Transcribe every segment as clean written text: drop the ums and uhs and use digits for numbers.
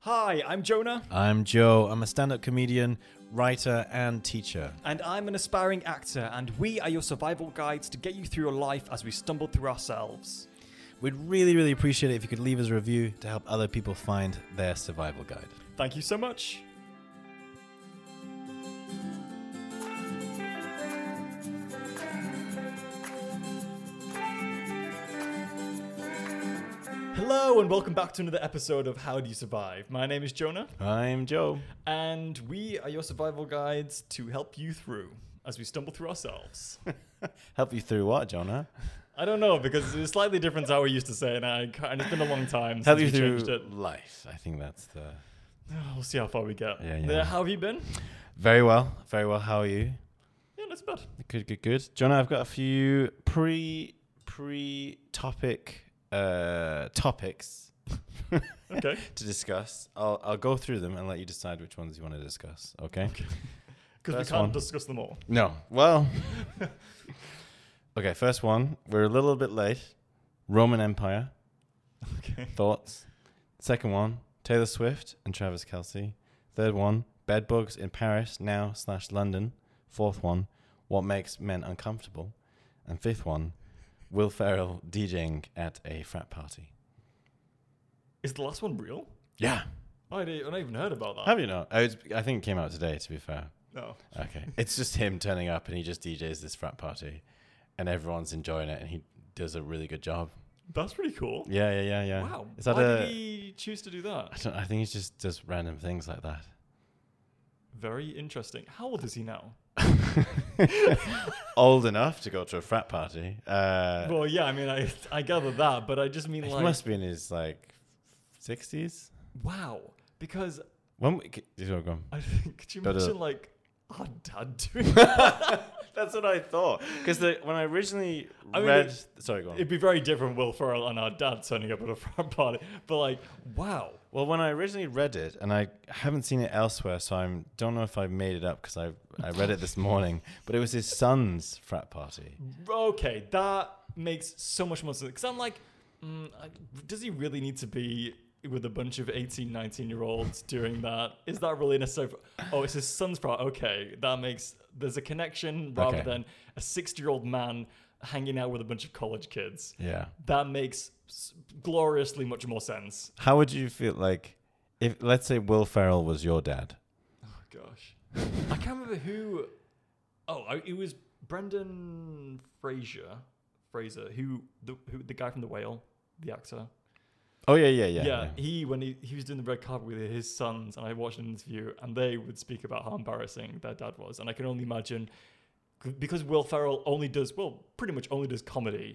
Hi, I'm Jonah. I'm Joe. I'm a stand-up comedian, writer, and teacher. And I'm an aspiring actor, and we are your survival guides to get you through your life as we stumble through ourselves. We'd really appreciate it if you could leave us a review to help other people find their survival guide. Thank you so much. Hello and welcome back to another episode of How Do You Survive? My name is Jonah. I'm Joe. And we are your survival guides to help you through as we stumble through ourselves. Help you through what, Jonah? I don't know, because it's slightly different to how we used to say it, and it's been a long time Help since you we through changed it. life. I think that's the... We'll see how far we get. Yeah. How have you been? Very well. How are you? Yeah, that's bad. Good. Jonah, I've got a few pre-topic topics Okay. to discuss. I'll go through them and let you decide which ones you want to discuss. Okay? Because we First can't one. discuss them all. No. Well. Okay, first one. We're a little bit late. Roman Empire. Okay. Thoughts. Second one. Taylor Swift and Travis Kelce. Third one. Bedbugs in Paris now/London. Fourth one. What makes men uncomfortable. And fifth one. Will Ferrell DJing at a frat party. Is the last one real? Yeah. I not even heard about that. Have you not? I think it came out today, to be fair. No. Okay. It's just him turning up and he just DJs this frat party. And everyone's enjoying it and he does a really good job. That's pretty cool. Yeah. Wow. Is that Why did he choose to do that? I think he just does random things like that. Very interesting. How old is he now? Old enough to go to a frat party. Well, yeah, I mean, I gather that, but I just mean He like... must be in his 60s. Wow. Because When we, go on. I think, could you But, imagine like our dad doing that? That's what I thought. Because when I originally I mean, read... Sorry, go on. It'd be very different, Will Ferrell and our dad turning up at a frat party. But like, wow. Well, when I originally read it, and I haven't seen it elsewhere, so I don't know if I made it up because I read it this morning, but it was his son's frat party. Okay, that makes so much more sense. Because I'm like, does he really need to be with a bunch of 18, 19-year-olds doing that? Is that really necessary? Oh, it's his son's frat. Okay, there's a connection rather than a 60-year-old man hanging out with a bunch of college kids. Yeah. That makes gloriously much more sense. How would you feel if, let's say, Will Ferrell was your dad? Oh, gosh. I can't remember who... Oh, it was Brendan Fraser, who the guy from The Whale, the actor. Oh, yeah. He when he was doing the red carpet with his sons, and I watched an interview, and they would speak about how embarrassing their dad was, and I can only imagine, because Will Ferrell pretty much only does comedy.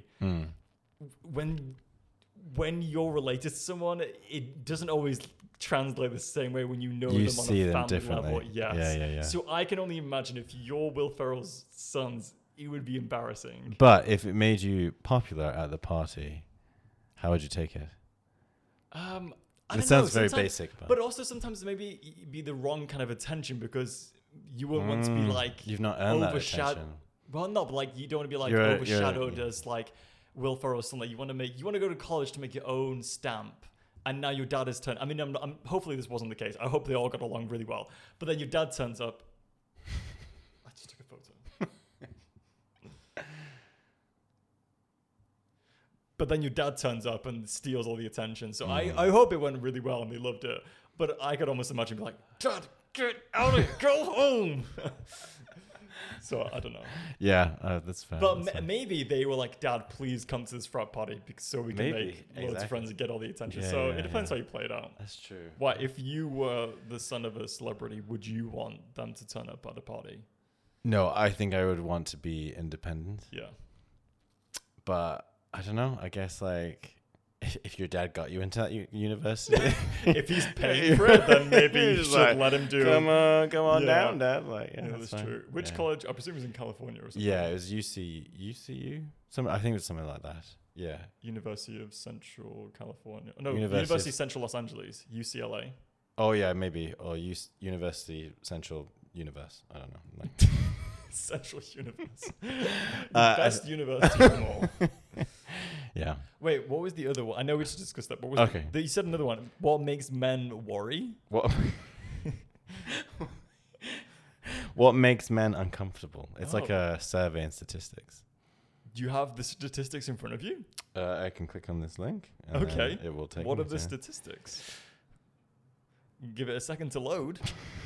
When you're related to someone, it doesn't always translate the same way when you know You them on see a them family differently. level. Yes. Yeah. So I can only imagine if you're Will Ferrell's sons, it would be embarrassing. But if it made you popular at the party, how would you take it? It sounds very basic. But also sometimes maybe be the wrong kind of attention because you won't want to be like... You've not earned that attention. Well, no, but like you don't want to be like overshadowed as like Will Ferrell or something. You want to go to college to make your own stamp. And now your dad has turned... I mean, I'm hopefully this wasn't the case. I hope they all got along really well. But then your dad turns up. I just took a photo. But then your dad turns up and steals all the attention. So I hope it went really well and they loved it. But I could almost imagine be like, Dad, get out of here, go home. So I don't know. Yeah, that's fair. But maybe they were like, Dad, please come to this frat party so we can make loads of friends and get all the attention. So it depends how you play it out. That's true. Why, if you were the son of a celebrity, would you want them to turn up at a party? No, I think I would want to be independent. Yeah. But I don't know. I guess if your dad got you into that university, if he's paying for it, then maybe you should let him do it. Come on down, Dad. That's true. Which college? I presume it was in California or something. Yeah, it was UCU. I think it was something like that. Yeah. University of Central California. No, University of Central Los Angeles, UCLA. Oh yeah, maybe or University Central Universe. I don't know. Central Universe. Best university of them all. Yeah. Wait, what was the other one? I know we just discussed that. What was Okay. You said another one. What makes men worry? What? What makes men uncomfortable? It's like a survey in statistics. Do you have the statistics in front of you? I can click on this link. And Okay. It will take. What me are the to- statistics? Give it a second to load.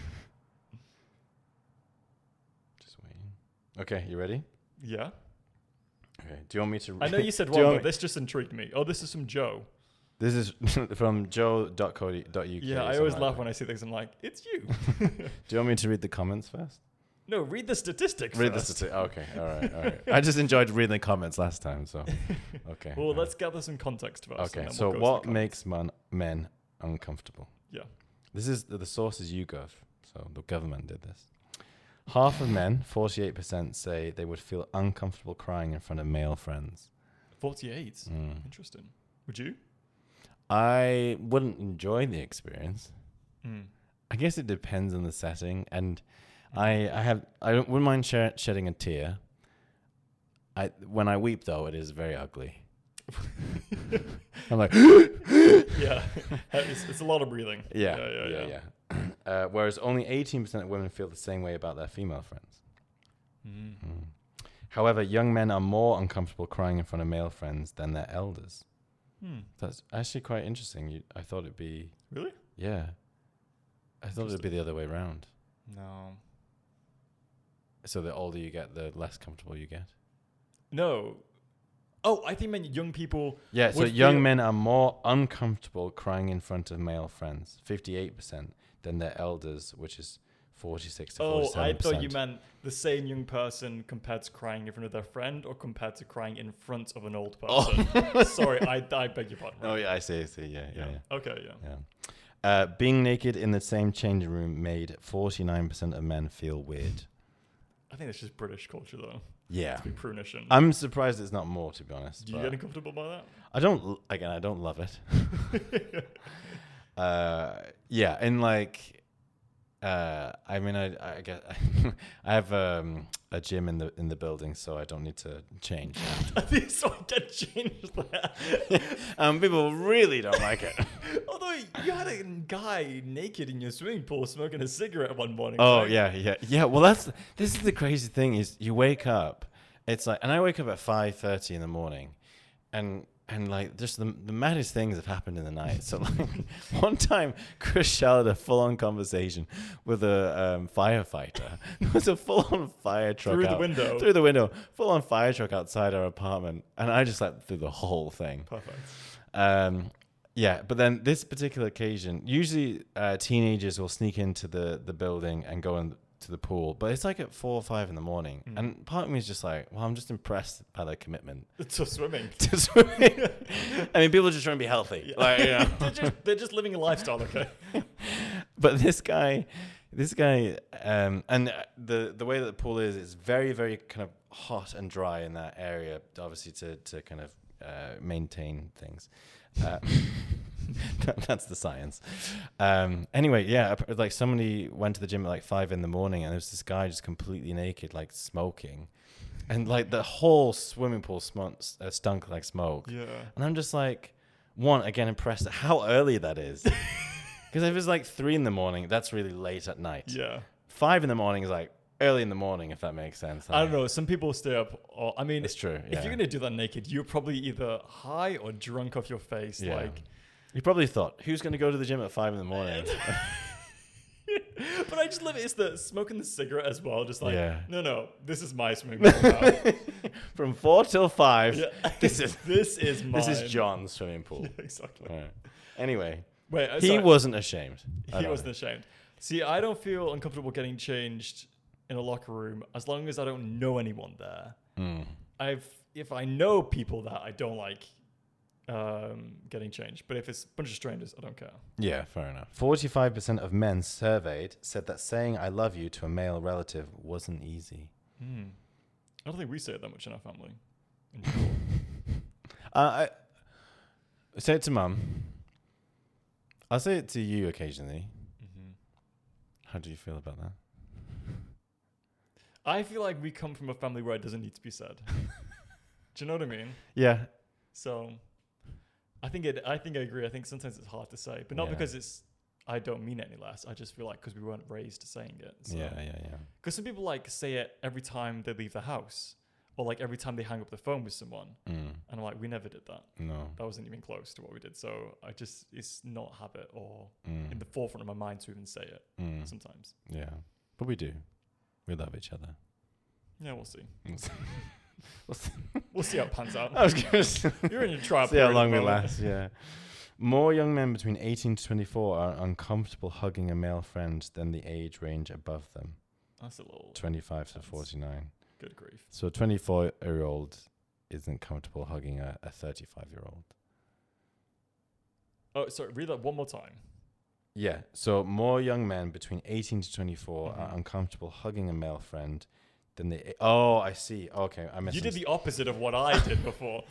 Just waiting. Okay, you ready? Yeah. Okay. Do you want me to? I know you said Do you one, want but this just intrigued me. Oh, this is from Joe. This is from joe.co.uk. Yeah, I always laugh when I see things. I'm like, it's you. Do you want me to read the comments first? No, read the statistics Read first. the statistics. Okay, all right. I just enjoyed reading the comments last time, so okay. Well, all right. let's gather some context first. Okay, and then so we'll go to what the comments. makes men uncomfortable? Yeah. This is the source is YouGov, so the government did this. Half of men, 48%, say they would feel uncomfortable crying in front of male friends. 48. Mm. Interesting. Would you? I wouldn't enjoy the experience. Mm. I guess it depends on the setting, and I wouldn't mind shedding a tear. When I weep though, it is very ugly. I'm like, Yeah. It's a lot of breathing. yeah. Whereas only 18% of women feel the same way about their female friends. Mm. Mm. However, young men are more uncomfortable crying in front of male friends than their elders. Hmm. That's actually quite interesting. I thought it'd be, Really? yeah. I thought it'd be the other way around. No. So the older you get, the less comfortable you get. No. Oh, I think you meant young people. Yeah, so would young feel- men are more uncomfortable crying in front of male friends, 58%, than their elders, which is 46 to 47%. Oh, I thought you meant the same young person compared to crying in front of their friend or compared to crying in front of an old person. Sorry, I beg your pardon. Oh, yeah, I see. Yeah. Okay, yeah. Being naked in the same changing room made 49% of men feel weird. I think that's just British culture, though. Yeah. To be prunish. And I'm surprised it's not more, to be honest. do you but get uncomfortable by that? I don't love it. Yeah, and like, I mean, I get, I have a gym in the building, so I don't need to change. I think so. I get changed there. People really don't like it. Although you had a guy naked in your swimming pool smoking a cigarette one morning. Oh right? yeah. Well, this is the crazy thing is you wake up, it's like, and I wake up at 5:30 in the morning, and like just the maddest things have happened in the night. So like one time, Chris Shell had a full-on conversation with a firefighter. There was a full-on fire truck Through the window. full-on fire truck outside our apartment, and I just slept through the whole thing. Perfect. Yeah, but then this particular occasion, usually teenagers will sneak into the building and go to the pool, but it's like at 4 or 5 in the morning, and part of me is just like, well, I'm just impressed by their commitment To swimming. to swimming. I mean, people are just trying to be healthy, Yeah. like, you know. they're just living a lifestyle, okay? But this guy, and the way that the pool is, it's very, very kind of hot and dry in that area, obviously to kind of maintain things. That's the science. Anyway, yeah, like somebody went to the gym at like 5 in the morning, and there was this guy just completely naked, like smoking, and like the whole swimming pool stunk like smoke. Yeah. And I'm just like, again, impressed at how early that is. Because if it's like 3 in the morning, that's really late at night. Yeah. 5 in the morning is like early in the morning, if that makes sense. I don't know. Some people stay up. I mean, It's true. if you're gonna do that naked, you're probably either high or drunk off your face. Yeah. Like, You probably thought, who's going to go to the gym at 5 in the morning? but I just love it. It's the smoking the cigarette as well. Just like, Yeah. no, this is my swimming pool now. From 4 till 5, Yeah. this is this is mine. this is John's swimming pool. Yeah, exactly. All right. Anyway, Wait, he sorry. wasn't ashamed. He wasn't ashamed. See, I don't feel uncomfortable getting changed in a locker room as long as I don't know anyone there. If I know people that I don't like getting changed, but if it's a bunch of strangers, I don't care. Yeah, fair enough. 45% of men surveyed said that saying "I love you" to a male relative wasn't easy. I don't think we say it that much in our family. In general. I say it to mum. I'll say it to you occasionally. How do you feel about that? I feel like we come from a family where it doesn't need to be said. Do you know what I mean? Yeah. So I agree. I think sometimes it's hard to say, but not Yeah. because I don't mean it any less. I just feel like because we weren't raised saying it. So. Yeah. Because some people like say it every time they leave the house, or like every time they hang up the phone with someone. And I'm like, we never did that. No. That wasn't even close to what we did. So it's not habit or in the forefront of my mind to even say it sometimes. Yeah. But we do. We love each other. Yeah, we'll see. We'll see. We'll see how it pans out. I was going to say. You're in your trial See how period long at we the moment. last, yeah. More young men between 18 to 24 are uncomfortable hugging a male friend than the age range above them, That's a little 25 to That's- 49. good grief. So a 24-year-old isn't comfortable hugging a 35-year-old. Oh, sorry. Read that one more time. Yeah, so more young men between 18 to 24 are Mhm. uncomfortable hugging a male friend than the... Oh, I see. Okay, I missed You did the opposite of what I did before.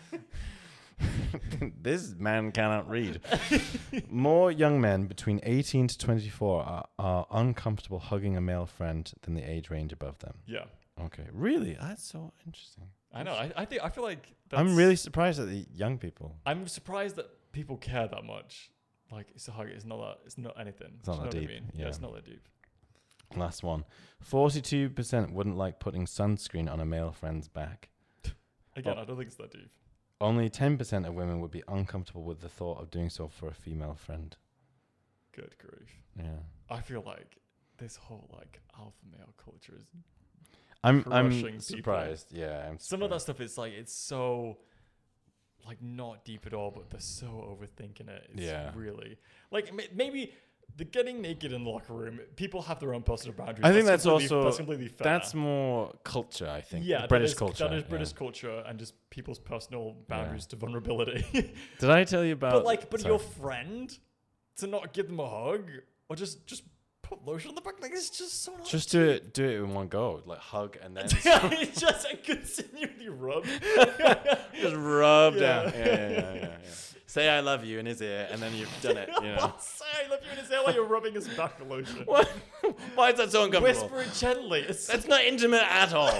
This man cannot read. More young men between 18 to 24 are uncomfortable hugging a male friend than the age range above them. Yeah, Okay, really? That's so interesting. I know. I feel like I'm really surprised at the young people. I'm surprised that people care that much. Like it's a hug. It's not anything. It's not Do you that know deep, what I mean? yeah. It's not that deep. Last one. 42% wouldn't like putting sunscreen on a male friend's back. Again, Oh. I don't think it's that deep. Only 10% of women would be uncomfortable with the thought of doing so for a female friend. Good grief. Yeah. I feel like this whole like alpha male culture is I'm crushing people. surprised. Yeah, I'm some of that surprised. stuff is like it's so like not deep at all, but they're so overthinking it. It's Yeah. really like maybe the getting naked in the locker room. People have their own personal boundaries. I think that's that's completely fair. That's more culture, I think. yeah, The British that is, culture. That is yeah. British culture and just people's personal boundaries to vulnerability. Did I tell you about? but sorry. your friend to not give them a hug or just put lotion on the back, like it's just so. Just do it in one go, like hug and then It's just a continually rub. just rub Yeah. down. Yeah. Say I love you in his ear, and then you've done it. You know. Say I love you in his ear while you're rubbing his back with lotion. What? Why is that so uncomfortable? Whisper it gently. It's That's not intimate at all.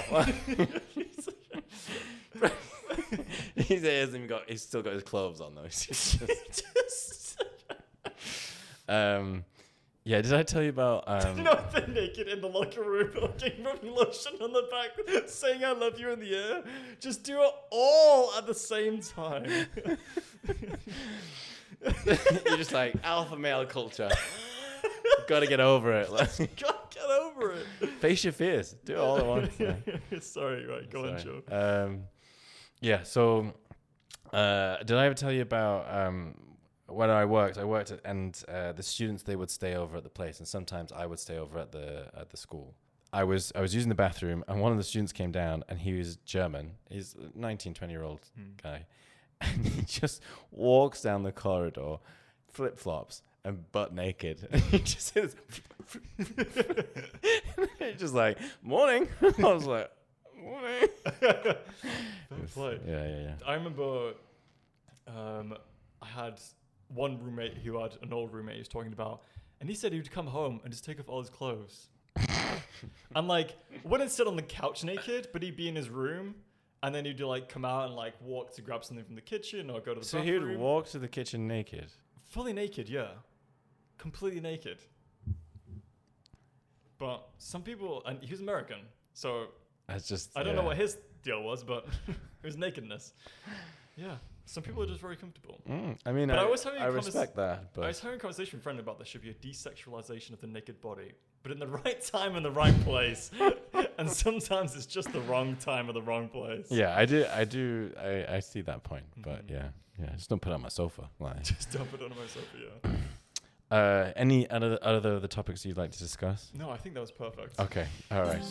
His ears and he's still got his clothes on though. He's just- yeah, did I tell you about not the naked in the locker room, looking, rubbing lotion on the back, saying I love you in the air. Just do it all at the same time. you're just like alpha male culture. Gotta get over it. Like, God, get over it. face your fears. Do it all at once. Yeah. Sorry, right, go on, Joe. Sorry. Yeah, so did I ever tell you about when I worked and the students, they would stay over at the place, and sometimes I would stay over at the school. I was using the bathroom, and one of the students came down, and he was German. He's a 19, 20-year-old guy. And he just walks down the corridor, flip-flops, and butt naked. And he just says, he's just like, morning. I was like, morning. Play. Yeah. I remember I had one roommate who had an old roommate he was talking about, and he said he would come home and just take off all his clothes. And like, wouldn't sit on the couch naked, but he'd be in his room, and then he'd like come out and like walk to grab something from the kitchen or go to the So he bathroom. would walk to the kitchen naked. Fully naked, yeah. Completely naked. But some people, and he was American, so That's just. I don't know what his deal was, but it was nakedness. Yeah. Some people are just very comfortable. I mean, But I was having a respect that, but I was having a conversation with a friend about there should be a desexualization of the naked body, but in the right time and the right place. And sometimes it's just the wrong time and the wrong place. yeah, I see that point, but yeah, just don't put it on my sofa. Like, Just dump it on myself, yeah. any other the topics you'd like to discuss? No, I think that was perfect. Okay, all right.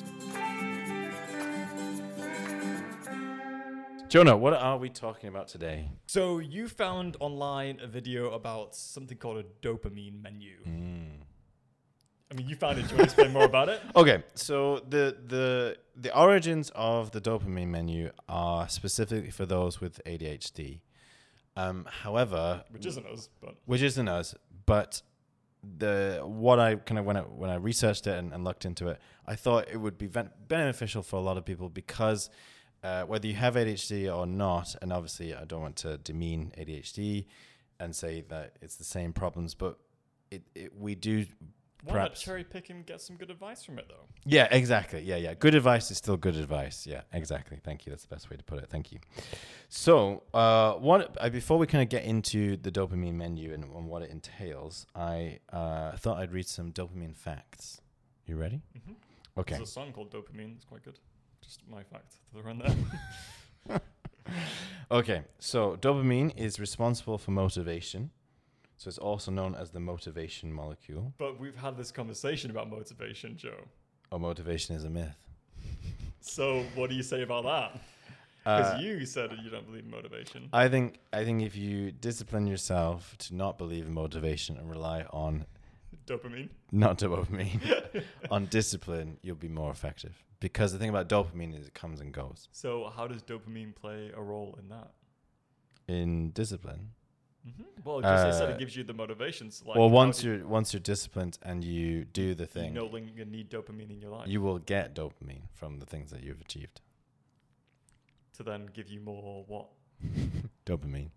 Jonah, what are we talking about today? So you found online a video about something called a dopamine menu. I mean, you found it. Do you want to explain more about it? Okay, so the origins of the dopamine menu are specifically for those with ADHD. However, Which isn't us, but which isn't us, but what I kind of when I researched it and looked into it, I thought it would be beneficial for a lot of people because whether you have ADHD or not, and obviously I don't want to demean ADHD and say that it's the same problems, but we do. Why not Perhaps cherry pick and get some good advice from it, though? Yeah, exactly. Yeah. Good advice is still good advice. Yeah, exactly. Thank you. That's the best way to put it. Thank you. So, before we kind of get into the dopamine menu and what it entails, I thought I'd read some dopamine facts. You ready? Mm-hmm. Okay. There's a song called Dopamine. It's quite good. Just my fact to throw in there. Okay. So, dopamine is responsible for motivation. So it's also known as the motivation molecule. But we've had this conversation about motivation, Joe. Or motivation is a myth. So what do you say about that? Because you said you don't believe in motivation. I think if you discipline yourself to not believe in motivation and rely on Dopamine? Not dopamine. On discipline, you'll be more effective. Because the thing about dopamine is it comes and goes. So how does dopamine play a role in that? In discipline? Mm-hmm. Well, just said it gives you the motivations. Like, well, once you're disciplined and you do the thing, you no longer need dopamine in your life. You will get dopamine from the things that you've achieved. To then give you more what? Dopamine.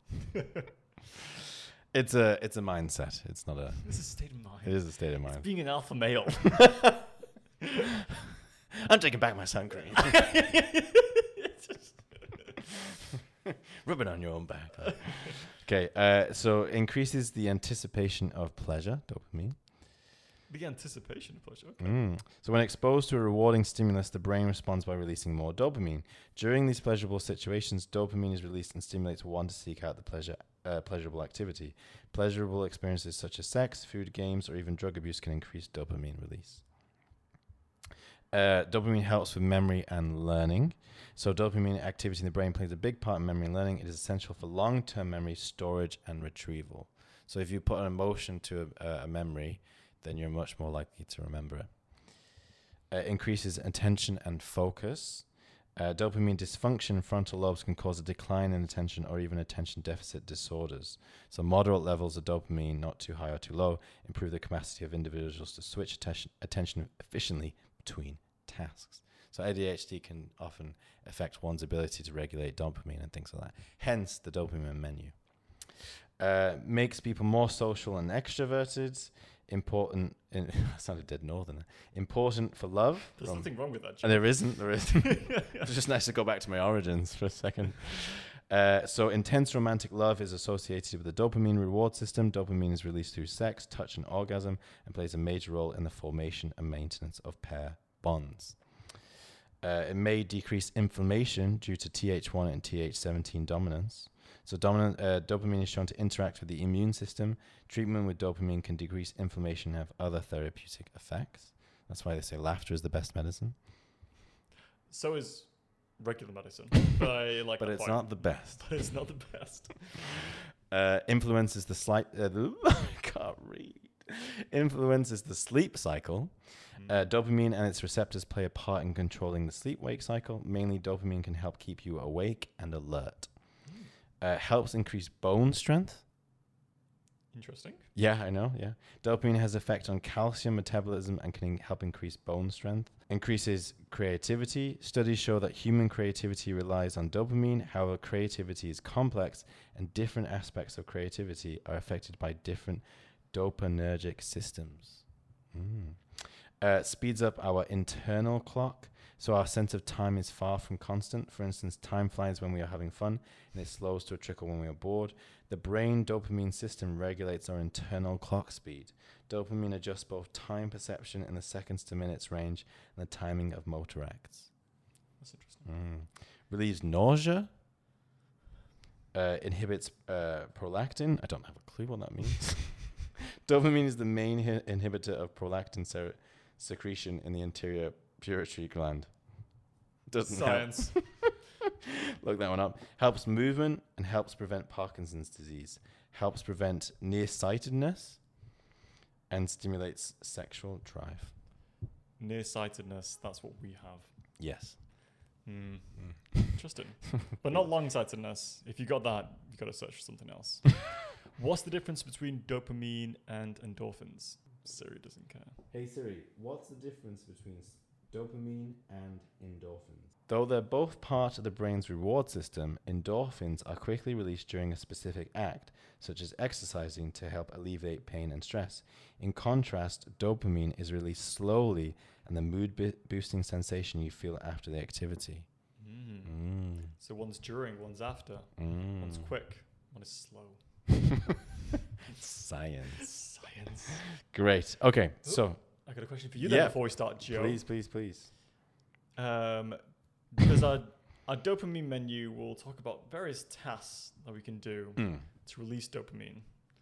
It's a mindset. It's not a. It's a state of mind. It is a state of mind. It's being an alpha male. I'm taking back my sun cream. Rub it on your own back. Okay, so increases the anticipation of pleasure, dopamine. The anticipation of pleasure, okay. So when exposed to a rewarding stimulus, the brain responds by releasing more dopamine. During these pleasurable situations, dopamine is released and stimulates one to seek out the pleasurable activity. Pleasurable experiences such as sex, food, games, or even drug abuse can increase dopamine release. Dopamine helps with memory and learning. So dopamine activity in the brain plays a big part in memory and learning. It is essential for long-term memory storage and retrieval. So if you put an emotion to a memory, then you're much more likely to remember it. Increases attention and focus. Dopamine dysfunction in frontal lobes can cause a decline in attention or even attention deficit disorders. So moderate levels of dopamine, not too high or too low, improve the capacity of individuals to switch attention efficiently between tasks. So ADHD can often affect one's ability to regulate dopamine and things like that. Hence the dopamine menu. Makes people more social and extroverted. Important. I sounded dead northerner. Important for love. There's nothing wrong with that. There isn't. It's just nice to go back to my origins for a second. So intense romantic love is associated with the dopamine reward system. Dopamine is released through sex, touch, and orgasm, and plays a major role in the formation and maintenance of pair bonds. It may decrease inflammation due to Th1 and Th17 dominance. So dopamine is shown to interact with the immune system. Treatment with dopamine can decrease inflammation and have other therapeutic effects. That's why they say laughter is the best medicine. So is regular medicine. But it's not the best. But it's not the best. Influences the I can't read. Influences the sleep cycle. Dopamine and its receptors play a part in controlling the sleep-wake cycle. Mainly, dopamine can help keep you awake and alert. Helps increase bone strength. Interesting. Yeah, I know, yeah. Dopamine has effect on calcium metabolism and can help increase bone strength. Increases creativity. Studies show that human creativity relies on dopamine. However, creativity is complex and different aspects of creativity are affected by different dopaminergic systems. Speeds up our internal clock. So our sense of time is far from constant. For instance, time flies when we are having fun, and it slows to a trickle when we are bored. The brain dopamine system regulates our internal clock speed. Dopamine adjusts both time perception in the seconds to minutes range and the timing of motor acts. That's interesting. Relieves nausea. Inhibits prolactin. I don't have a clue what that means. Dopamine is the main inhibitor of prolactin secretion in the anterior pituitary gland. Doesn't Science. Look that one up. Helps movement and helps prevent Parkinson's disease. Helps prevent nearsightedness and stimulates sexual drive. Nearsightedness, that's what we have. Yes. Interesting. But not long-sightedness. If you got that, you got to search for something else. What's the difference between dopamine and endorphins? Siri doesn't care. Hey Siri, what's the difference between dopamine and endorphins. Though they're both part of the brain's reward system, endorphins are quickly released during a specific act, such as exercising to help alleviate pain and stress. In contrast, dopamine is released slowly and the mood-boosting sensation you feel after the activity. So one's during, one's after. One's quick, one is slow. Science. Science. Great. Okay, so I got a question for you then before we start, Joe. Please. Because our dopamine menu will talk about various tasks that we can do to release dopamine.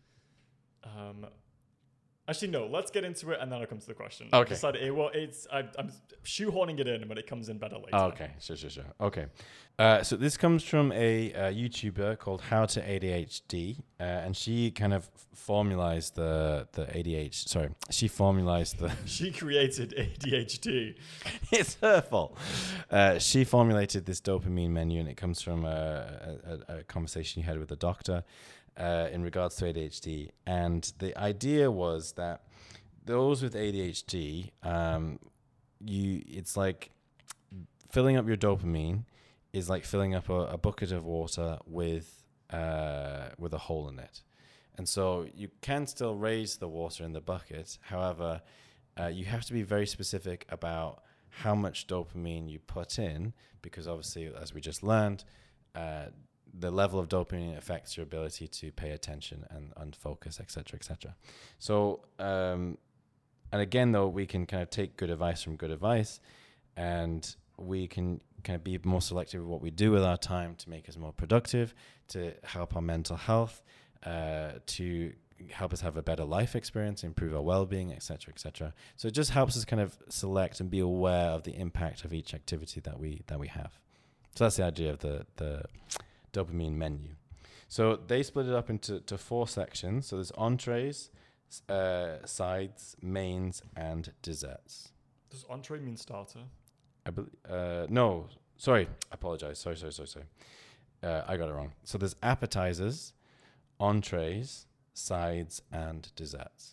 Actually, no. Let's get into it, and then I'll come to the question. Okay. I decided, I'm shoehorning it in, but it comes in better later. Oh, okay, sure. Okay, so this comes from a YouTuber called How to ADHD, and she kind of formalized the ADHD. Sorry, she formalized the. She created ADHD. It's her fault. She formulated this dopamine menu, and it comes from a conversation you had with a doctor. In regards to ADHD, and the idea was that those with ADHD, it's like filling up your dopamine is like filling up a bucket of water with a hole in it, and so you can still raise the water in the bucket. However, you have to be very specific about how much dopamine you put in, because obviously, as we just learned, the level of dopamine affects your ability to pay attention and focus, etc., etc. So, and again, though, we can kind of take good advice from good advice, and we can kind of be more selective with what we do with our time to make us more productive, to help our mental health, to help us have a better life experience, improve our well-being, etc., etc. So it just helps us kind of select and be aware of the impact of each activity that we have. So that's the idea of the dopamine menu. So they split it up into 4 sections. So there's entrees, sides, mains, and desserts. Does entree mean starter? No, sorry. I apologize. Sorry. I got it wrong. So there's appetizers, entrees, sides, and desserts.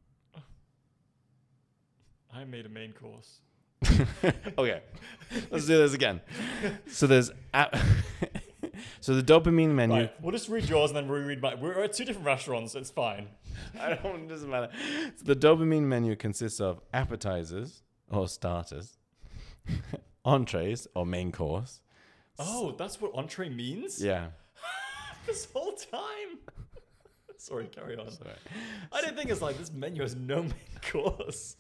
I made a main course. Okay, let's do this again. So there's so the dopamine menu. Right, we'll just read yours and then reread mine. We're at 2 different restaurants. It's fine. It doesn't matter. So the dopamine menu consists of appetizers or starters, entrees or main course. Oh, that's what entree means? Yeah. This whole time. Sorry, carry on. Sorry. I didn't think it's like this menu has no main course.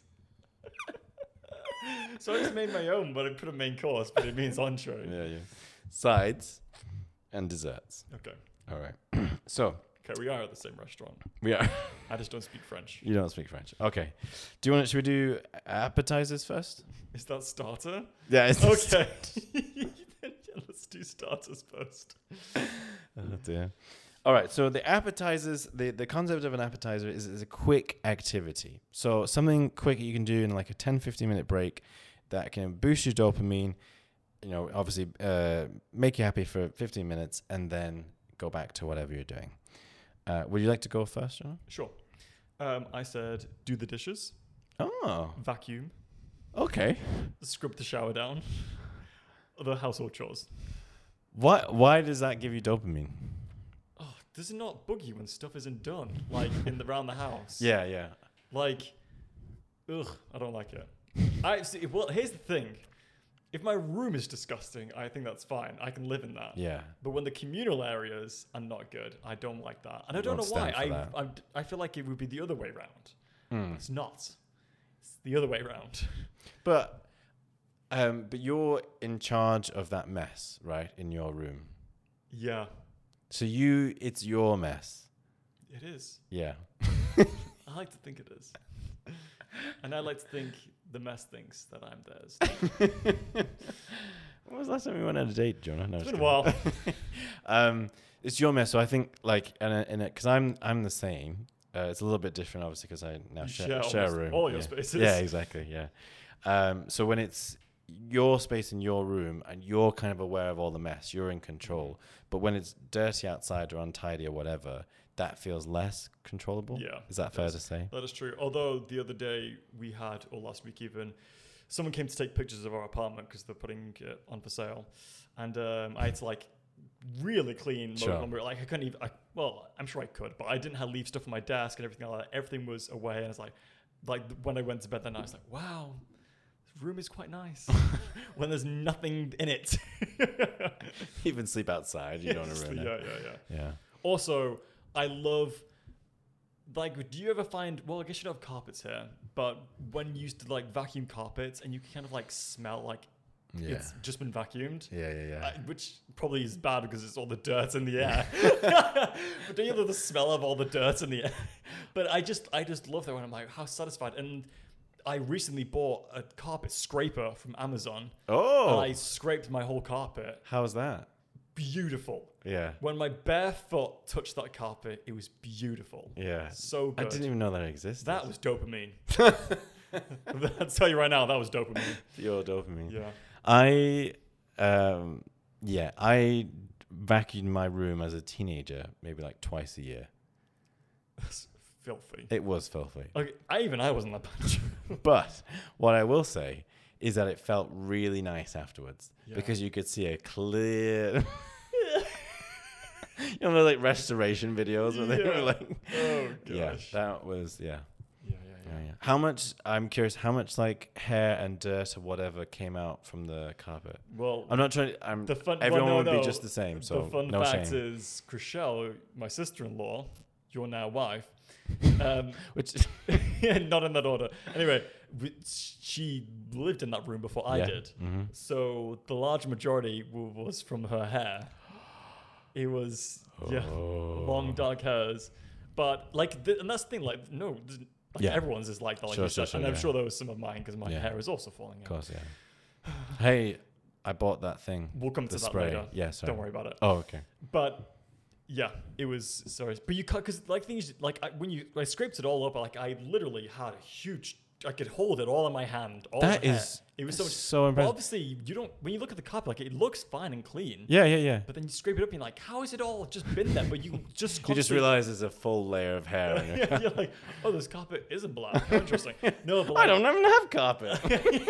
So I just made my own, but I put a main course, but it means entree. Yeah. Sides and desserts. Okay. All right. So. Okay, we are at the same restaurant. We are. I just don't speak French. You don't speak French. Okay. Should we do appetizers first? Is that starter? Yeah. It's okay. Let's do starters first. Oh dear. All right. So the appetizers, the concept of an appetizer is a quick activity. So something quick you can do in like a 10-15 minute break that can boost your dopamine, obviously make you happy for 15 minutes and then go back to whatever you're doing. Would you like to go first, John? Sure. I said do the dishes. Oh. Vacuum. Okay. Scrub the shower down. The household chores. Why does that give you dopamine? Oh, does it not bug you when stuff isn't done? Like around the house? Yeah. Like, ugh, I don't like it. Well, here's the thing. If my room is disgusting, I think that's fine. I can live in that. Yeah. But when the communal areas are not good, I don't like that. And I don't know why. I feel like it would be the other way around. It's not. It's the other way around. But you're in charge of that mess, right, in your room. Yeah. So it's your mess. It is. Yeah. I like to think it is. And I like to think the mess thinks that I'm theirs. When was the last time we went on a date, Jonah? No, it's been a while. It's your mess. So I think because I'm the same. It's a little bit different, obviously, because I now share a room. All your spaces. Yeah, exactly. Yeah. So when it's your space in your room and you're kind of aware of all the mess, you're in control. But when it's dirty outside or untidy or whatever, that feels less controllable. Yeah. Is that fair to say? That is true. Although the other day or last week even, someone came to take pictures of our apartment because they're putting it on for sale, and I had to like really clean. Sure. Like I couldn't even. I'm sure I could, but I didn't have leave stuff on my desk and everything like that. Everything was away, and it's like when I went to bed that night, I was like, wow. This room is quite nice when there's nothing in it. Even sleep outside. You don't want to ruin it. Yeah. Also, I love, like, do you ever find, well, I guess you don't have carpets here, but when you used to, like, vacuum carpets and you can kind of, like, smell like it's just been vacuumed? Yeah. Which probably is bad because it's all the dirt in the air. But don't you love the smell of all the dirt in the air? But I just love that when I'm like, how satisfied. And I recently bought a carpet scraper from Amazon. Oh. And I scraped my whole carpet. How's that? Beautiful. Yeah. When my bare foot touched that carpet, it was beautiful. Yeah. So good. I didn't even know that existed. That was dopamine. I'll tell you right now, that was dopamine. Pure dopamine. Yeah. I vacuumed my room as a teenager, maybe like twice a year. That's filthy. It was filthy. Okay, I wasn't that bad. But what I will say is that it felt really nice afterwards because you could see a clear. You know, like restoration videos where they were like, oh gosh. Yeah, that was Yeah. How much? I'm curious. How much like hair and dirt or whatever came out from the carpet? Well, I'm not trying. Everyone would be just the same. So the fun no fact shame. is, Chriselle, my sister-in-law, your now wife, Which not in that order. Anyway, she lived in that room before I did. Mm-hmm. So the large majority was from her hair. It was long dark hairs, but like, and that's the thing. Like, no. Everyone's is like that. Like sure, and I'm sure there was some of mine because my hair is also falling out. Of course, yeah. Hey, I bought that thing. We'll come to that later. Yeah, sorry. Don't worry about it. Oh, okay. But yeah, it was sorry. But you cut because like things like I scraped it all up. Like I literally had a huge. I could hold it all in my hand. All that the hair. is It was so much. so impressive. Well, obviously, you don't. When you look at the cup, like it looks fine and clean. Yeah. But then you scrape it up, and you're like, how has it all just been there? But you just You just realize there's a full layer of hair on your yeah, you're like, oh, this carpet isn't black. How interesting. No, but like, I don't even have carpet.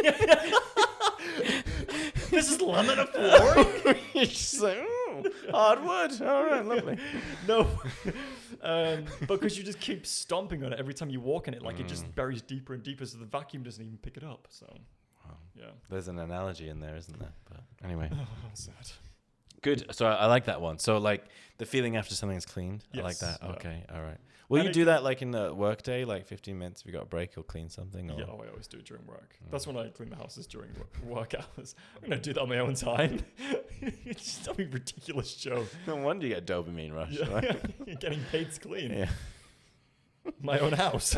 This is laminate flooring. You're just like, hardwood. All right, lovely. No, because you just keep stomping on it every time you walk in it, like it just buries deeper and deeper, so the vacuum doesn't even pick it up. So, yeah. There's an analogy in there, isn't there? But anyway, sad. Good. So I like that one. So like the feeling after something's cleaned. I like that. Yeah. Okay. All right. Will And you do that like in the work day, like 15 minutes if you got a break, you'll clean something? Or? Yeah, I always do it during work. That's when I clean the houses during work hours. I'm gonna do that on my own time. It's just a ridiculous show. No wonder you get a dopamine rush. Yeah. Right? You're getting paid to clean. Yeah. My own house.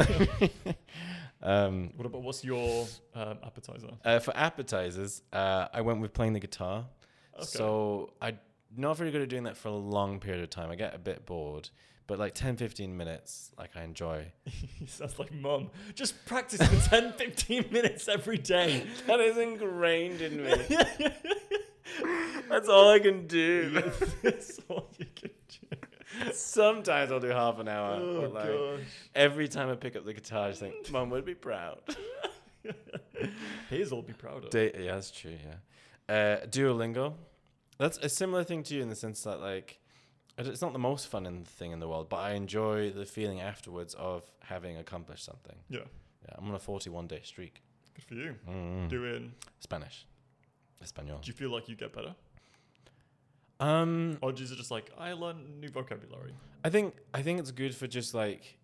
What about what's your appetizer? For appetizers, I went with playing the guitar. Okay. So I'm not very good at doing that for a long period of time. I get a bit bored. But like 10, 15 minutes, like I enjoy. Sounds like mum. Just practice for 10, 15 minutes every day. That is ingrained in me. That's all I can do. That's all you can do. Sometimes I'll do half an hour. Oh, but like gosh. every time I pick up the guitar, I just think, Mum would be proud. Hazel will be proud of. Yeah, that's true, yeah. Duolingo. That's a similar thing to you in the sense that like, it's not the most fun thing in the world, but I enjoy the feeling afterwards of having accomplished something. Yeah. Yeah, I'm on a 41-day streak. Good for you. Doing Spanish. Espanol. Do you feel like you get better? Or Or is it just like, I learn new vocabulary? I think it's good for just like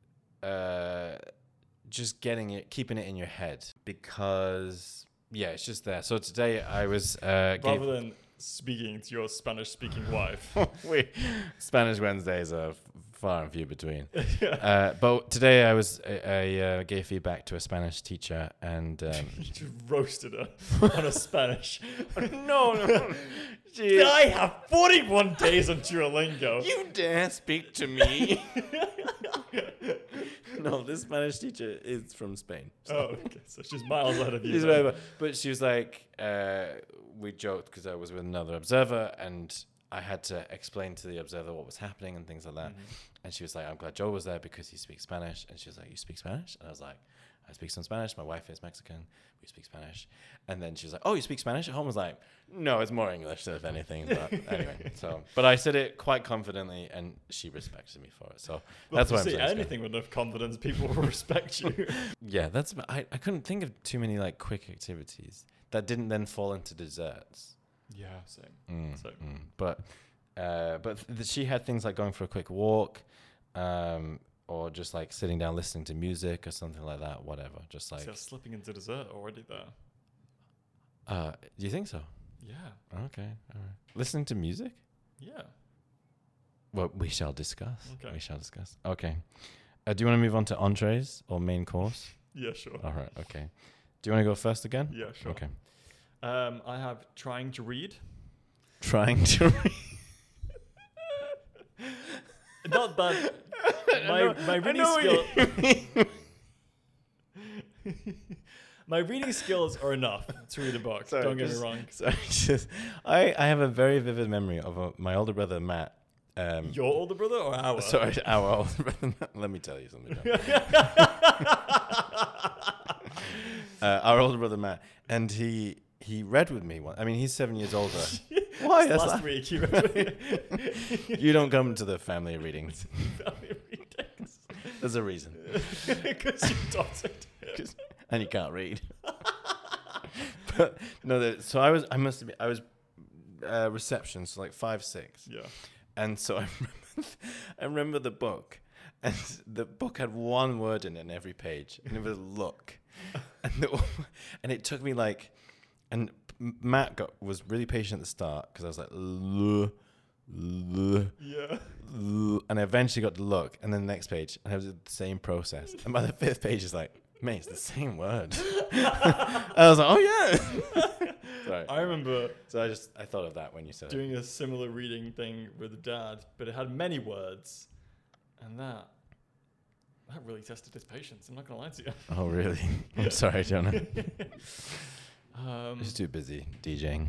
just keeping it in your head because it's just there. So today I was Rather than speaking to your Spanish-speaking wife. Spanish Wednesdays are far and few between. But today I gave feedback to a Spanish teacher and You just roasted her on a Spanish. no. I have 41 days on Duolingo. You dare speak to me? No, this Spanish teacher is from Spain. So. Oh, okay. So she's miles ahead of you. She's way, but she was like, we joked because I was with another observer and I had to explain to the observer what was happening and things like that. Mm-hmm. And she was like, I'm glad Joe was there because he speaks Spanish. And she was like, you speak Spanish? And I was like, I speak some Spanish. My wife is Mexican. We speak Spanish. And then she was like, oh, you speak Spanish at home? I was like, no, it's more English, if anything. But anyway, but I said it quite confidently, and she respected me for it. So that's why I'm saying anything with enough confidence, people will respect you. Yeah, I couldn't think of too many like quick activities that didn't then fall into desserts. Yeah, same. But she had things like going for a quick walk, or just like sitting down listening to music or something like that. Whatever, just like slipping into dessert already there. Do you think so? Yeah. Okay. All right. Listening to music? Yeah. Well, we shall discuss. Okay. We shall discuss. Okay. Do you want to move on to entrees or main course? Yeah, sure. All right. Okay. Do you want to go first again? Yeah, sure. Okay. I have trying to read. Trying to read. Not that. My reading skill. My reading skills are enough to read a book. Sorry, don't get me wrong. Sorry, I have a very vivid memory of my older brother Matt. Your older brother or our? Sorry, our older brother Matt. Let me tell you something. Our older brother Matt, and he read with me. I mean, he's 7 years older. Why? That's last week he read with me. You don't come to the family readings. Family readings. There's a reason. Because you dotted. And you can't read. But no, so I was reception, so like 5, 6. Yeah. And so I remember the book, and the book had one word in it in every page, and it was look. And it took me like, and Matt was really patient at the start because I was like, yeah. And I eventually got to look, and then the next page, and it was the same process. And by the 5th page, it's like, mate, it's the same word. I was like, oh yeah. Sorry. I remember. So I thought of that when you said doing a similar reading thing with Dad, but it had many words, and that really tested his patience. I'm not gonna lie to you. Oh really? I'm sorry, Jonah. I'm just too busy DJing.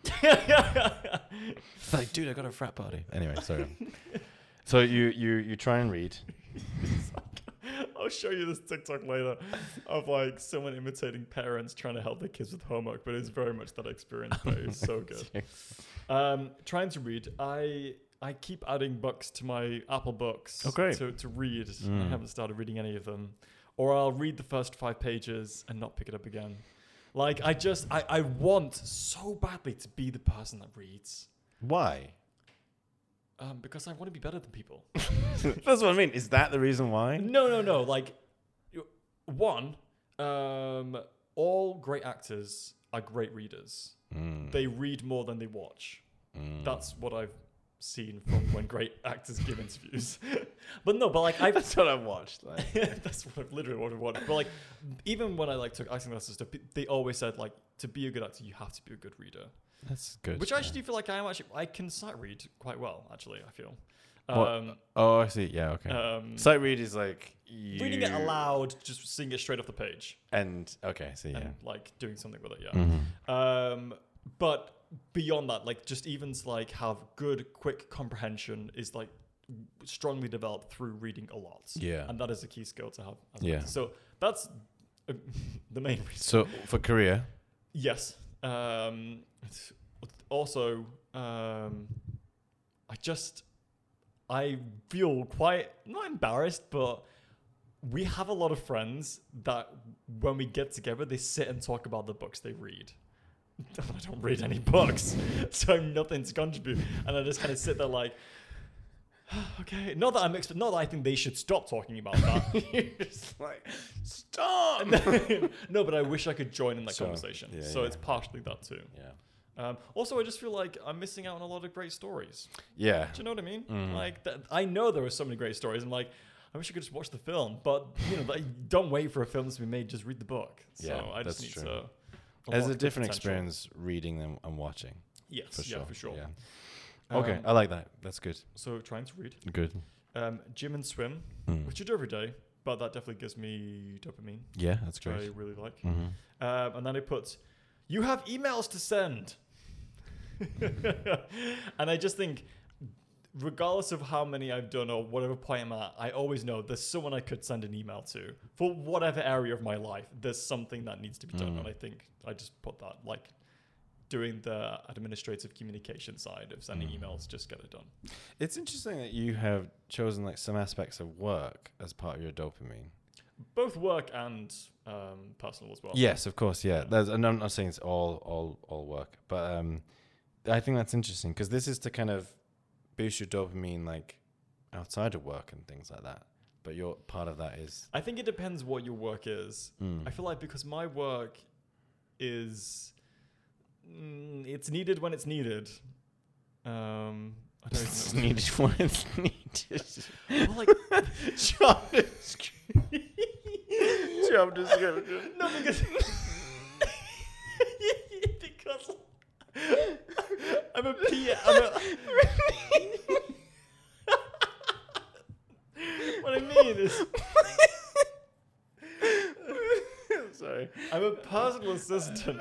It's like, dude, I got a frat party. Anyway, sorry. So you try and read. I'll show you this TikTok later of like someone imitating parents trying to help their kids with homework, but it's very much that experience, but it's so good. Trying to read. I keep adding books to my Apple Books to read. I haven't started reading any of them. Or I'll read the first 5 pages and not pick it up again. Like I want so badly to be the person that reads. Why? Because I want to be better than people. That's what I mean. Is that the reason why? No. Like, one, all great actors are great readers. They read more than they watch. That's what I've seen from when great actors give interviews. But like that's what I've watched. Like. That's what I've literally watched. But like, even when I took acting lessons, they always said like, to be a good actor, you have to be a good reader. That's good. Which I actually feel like I can sight read quite well, actually, I feel. Oh, I see. Yeah, okay. Sight read is like reading it aloud, just seeing it straight off the page. And okay, so yeah. And like doing something with it, yeah. Mm-hmm. But beyond that, like just even to like have good, quick comprehension is like strongly developed through reading a lot. Yeah. And that is a key skill to have. Yeah. So that's the main reason. So for career? Yes. Also, I feel quite, not embarrassed, but we have a lot of friends that when we get together, they sit and talk about the books they read. I don't read any books, so I have nothing to contribute. And I just kind of sit there like, okay. Not that I think they should stop talking about that. You're just like, stop! No, but I wish I could join in that conversation. Yeah, so it's partially that too. Yeah. Also, I just feel like I'm missing out on a lot of great stories. Yeah. Do you know what I mean? Like, I know there are so many great stories. I'm like, I wish I could just watch the film, but don't wait for a film to be made. Just read the book. So I just need to. There's a different experience reading them and watching. Yes, for sure. Yeah. Okay, I like that. That's good. So trying to read. Good. Gym and swim, which I do every day, but that definitely gives me dopamine. Yeah, that's great. great. I really like. And then I put, you have emails to send. And I just think regardless of how many I've done or whatever point I'm at, I always know there's someone I could send an email to for whatever area of my life. There's something that needs to be done, and I think I just put that like doing the administrative communication side of sending emails, just get it done. It's interesting that you have chosen like some aspects of work as part of your dopamine. Both work and personal as well. Yes, of course. Yeah, and I'm not saying it's all work, but I think that's interesting because this is to kind of boost your dopamine like outside of work and things like that. But your part of that is. I think it depends what your work is. I feel like because my work is, it's needed when it's needed. I don't It's know. needed when it's needed. Well, like, Job description. Job description. no, because I'm a what I mean is, Sorry. I'm a personal assistant.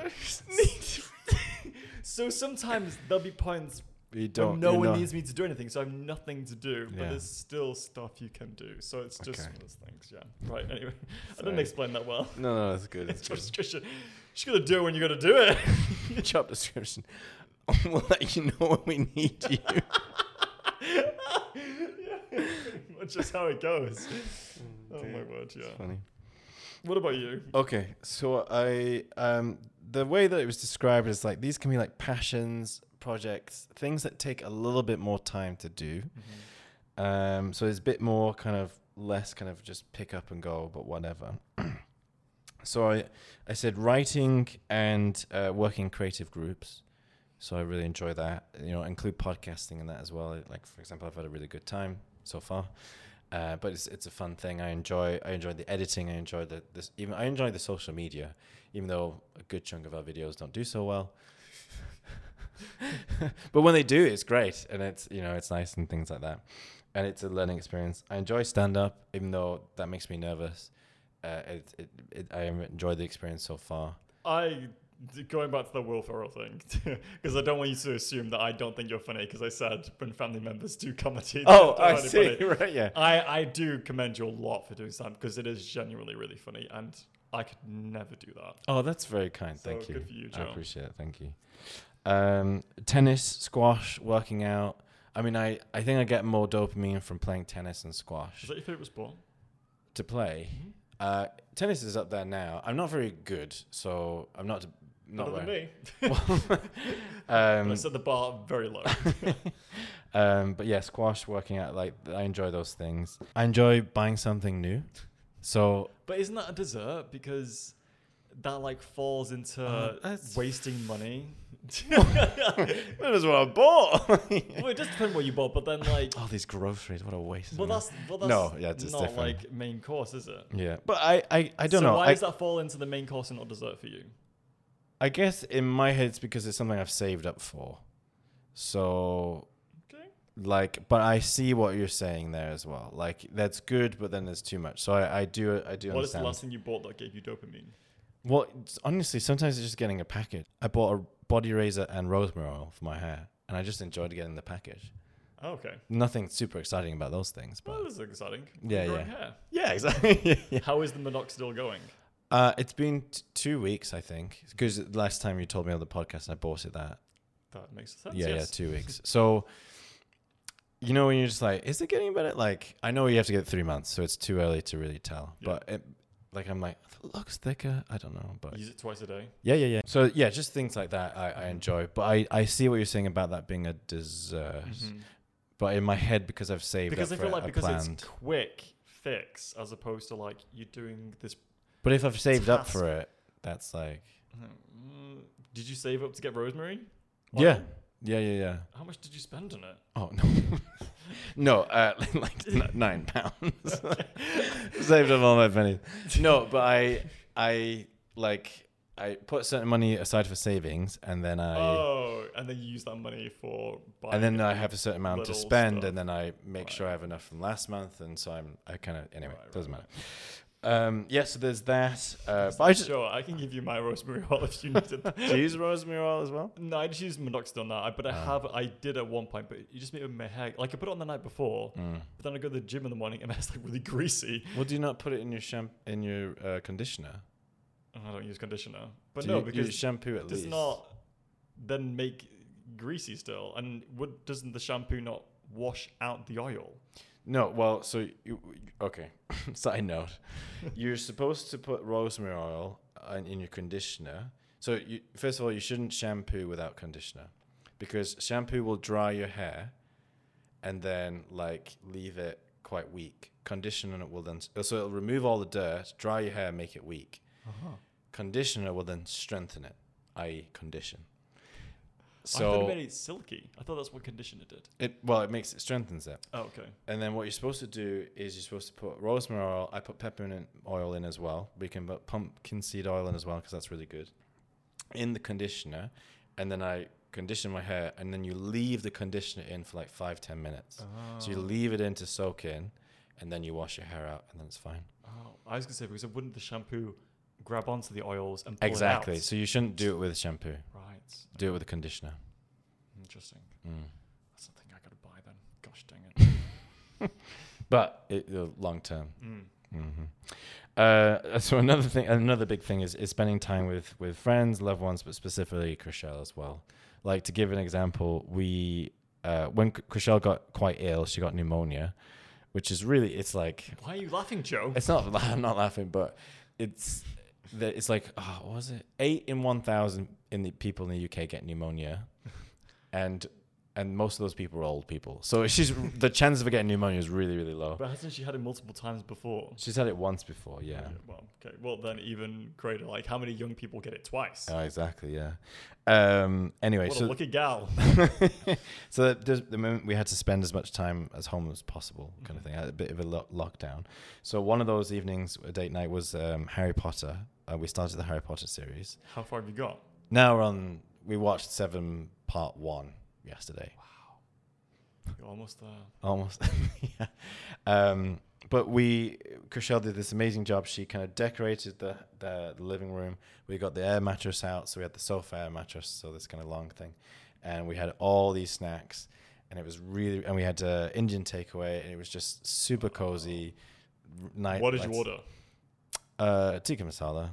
So sometimes there'll be points You when no one needs me to do anything, so I have nothing to do, but Yeah. there's still stuff you can do. So it's just Okay. one of those things, yeah. Right, anyway. I Sorry. didn't explain that well. No, that's good. It's It's just, you just gotta do it when you gotta do it. good. Job description. We'll let you know when we need you. Yeah, pretty much just how it goes. Oh my word, yeah. Funny. What about you? Okay, so the way that it was described is like these can be like passions, projects, things that take a little bit more time to do. So it's a bit more kind of less kind of just pick up and go, but whatever. So I said writing and working in creative groups. So I really enjoy that. You know, include podcasting in that as well. Like for example, I've had a really good time so far. But it's a fun thing. I enjoy the editing. I enjoy I enjoy the social media, even though a good chunk of our videos don't do so well. But when they do, it's great, and it's it's nice and things like that, and it's a learning experience. I enjoy stand up, even though that makes me nervous. I enjoy the experience so far. Going back to the Will Ferrell thing, because I don't want you to assume that I don't think you're funny, because I said when family members do comedy. Oh, they're I really see. funny. Right, yeah. I do commend you a lot for doing stand because it is genuinely really funny, and I could never do that. Oh, that's very kind. So Thank you. good for you, I Joe. appreciate it. Thank you. Tennis, squash, working out. I mean, I think I get more dopamine from playing tennis and squash. Is that your favorite sport? To play. Tennis is up there now. I'm not very good, so I'm not Better than very. me. But I set the bar very low. But yeah, squash, working out, like I enjoy those things. I enjoy buying something new. So, But isn't that a dessert? Because that like falls into that's wasting money. that is what I bought. Well, it does depend what you bought, but then like, All these groceries, what a waste. of well, money. that's No, yeah, it's not different. like main course, is it? Yeah, but I don't So know. why does that fall into the main course and not dessert for you? I guess in my head it's because it's something I've saved up for. So, Okay. like, but I see what you're saying there as well. Like, that's good, but then there's too much. So I do What is the understand. last thing you bought that gave you dopamine? Well, honestly, sometimes it's just getting a package. I bought a body razor and rosemary oil for my hair, and I just enjoyed getting the package. Oh, okay. Nothing super exciting about those things, Well, but this is exciting. Yeah, Growing yeah. hair. yeah, exactly. Yeah. How is the minoxidil going? It's been 2 weeks, I think, because last time you told me on the podcast, I bought it that. That makes sense. Yeah, yes. 2 weeks. So, you know, when you're just like, is it getting better? Like, I know you have to get 3 months, so it's too early to really tell. Yeah. But I'm like, it looks thicker. I don't know, but Use it twice a day. yeah. So yeah, just things like that I enjoy. But I see what you're saying about that being a dessert. But in my head, because I've saved Because I up feel for like it, I because planned. it's quick fix as opposed to like you're doing this. But if I've saved up task. for it, that's like Did you save up to get rosemary? yeah. Yeah. How much did you spend on it? Oh no, no, like £9. Saved up all my pennies. No, but I put certain money aside for savings, and then and then you use that money for buying. and then I have a certain amount to little spend, stuff. and then I make sure Right. I have enough from last month, and so I kind of anyway. Right, Doesn't right, matter. So there's that. But I just Sure, I can give you my rosemary oil if you need it. do you use rosemary oil as well. No, I just use minoxidil now, but I did at one point, but you just make it with my hair. Like I put it on the night before, but then I go to the gym in the morning and it's like really greasy. Well, do you not put it in your conditioner? I don't use conditioner, but Do no, you because use shampoo at it does least. not then make greasy still. And doesn't the shampoo not wash out the oil? No, well, okay. Side note, you're supposed to put rosemary oil in your conditioner. So first of all, you shouldn't shampoo without conditioner, because shampoo will dry your hair, and then like leave it quite weak. Conditioner will then so it'll remove all the dirt, dry your hair, make it weak. Conditioner will then strengthen it, i.e., condition. I thought it made it silky. I thought that's what conditioner did. It strengthens it. Oh, okay. And then what you're supposed to do is you're supposed to put rosemary oil. I put peppermint oil in as well. We can put pumpkin seed oil in as well because that's really good. In the conditioner, and then I condition my hair, and then you leave the conditioner in for like 5-10 minutes. So you leave it in to soak in, and then you wash your hair out, and then it's fine. Oh, I was gonna say, because wouldn't the shampoo grab onto the oils and pull Exactly. it out? So you shouldn't do it with shampoo. Right. Do it with a conditioner. Interesting. That's something I gotta buy then. Gosh dang it. But long term. So another big thing is spending time with friends, loved ones, but specifically Chriselle as well. Like, to give an example, we when Chriselle got quite ill, she got pneumonia, which is really, it's like, Why are you laughing, Joe? it's not, I'm not laughing, but it's like, what was it? 8 in 1,000 people in the UK get pneumonia, and most of those people are old people. So the chance of her getting pneumonia is really, really low. But hasn't she had it multiple times before? She's had it once before, yeah. Well, okay. Well, then even greater. Like, how many young people get it twice? Oh, exactly, yeah. Anyway, What a lucky gal. so there's the moment we had to spend as much time as home as possible, kind of thing. A bit of a lockdown. So one of those evenings, a date night, was Harry Potter. We started the Harry Potter series. How far have you got? Now we watched 7 part 1 yesterday. Wow. You're almost there. Almost. Yeah. But Chriselle did this amazing job. She kind of decorated the living room. We got the air mattress out. So we had the sofa air mattress. So this kind of long thing. And we had all these snacks. And it was really, and we had Indian takeaway. And it was just super cozy. What did you order? Tikka masala.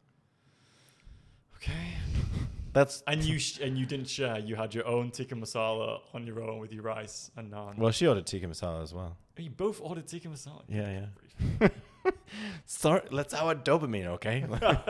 Okay. That's And you didn't share. You had your own tikka masala on your own with your rice and naan. well, she ordered tikka masala as well. You both ordered tikka masala. Yeah. Sorry, let's our dopamine, okay?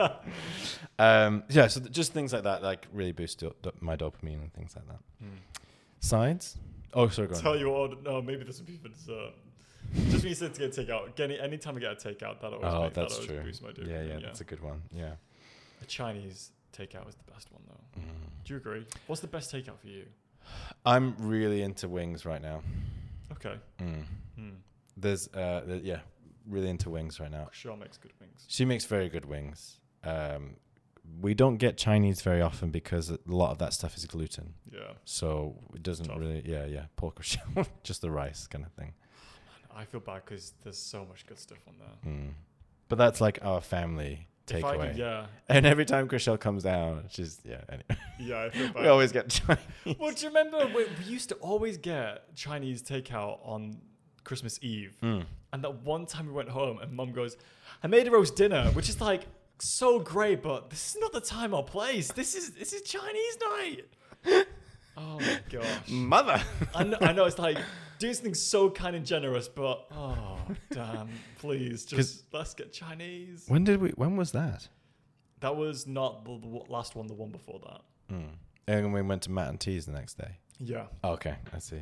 So just things like that, like really boost my dopamine and things like that. Sides? Oh, sorry, go on. Tell you what, no, maybe this would be for dessert. Just when you said to get takeout, anytime I get a takeout, that always that's true. boosts my dopamine. Yeah, that's a good one. Yeah. A Chinese takeout is the best one, though. Do you agree? What's the best takeout for you? I'm really into wings right now. Okay. There's really into wings right now. Chriselle makes good wings. She makes very good wings. We don't get Chinese very often because a lot of that stuff is gluten. Yeah. So it doesn't really, poor Chriselle, just the rice kind of thing. I feel bad because there's so much good stuff on there. But that's like our family takeaway. Yeah. And every time Chriselle comes down, anyway. Yeah, I feel bad. We always get Chinese. Well, do you remember we used to always get Chinese takeout on Christmas Eve? And that one time we went home and Mum goes, I made a roast dinner, which is like so great, but this is not the time or place. This is Chinese night. Oh my gosh. Mother. I know it's like doing something so kind and generous, but oh damn, please just let's get Chinese. When was that? That was not the last one, the one before that. And we went to Matt and T's the next day. Yeah. Oh, okay, I see.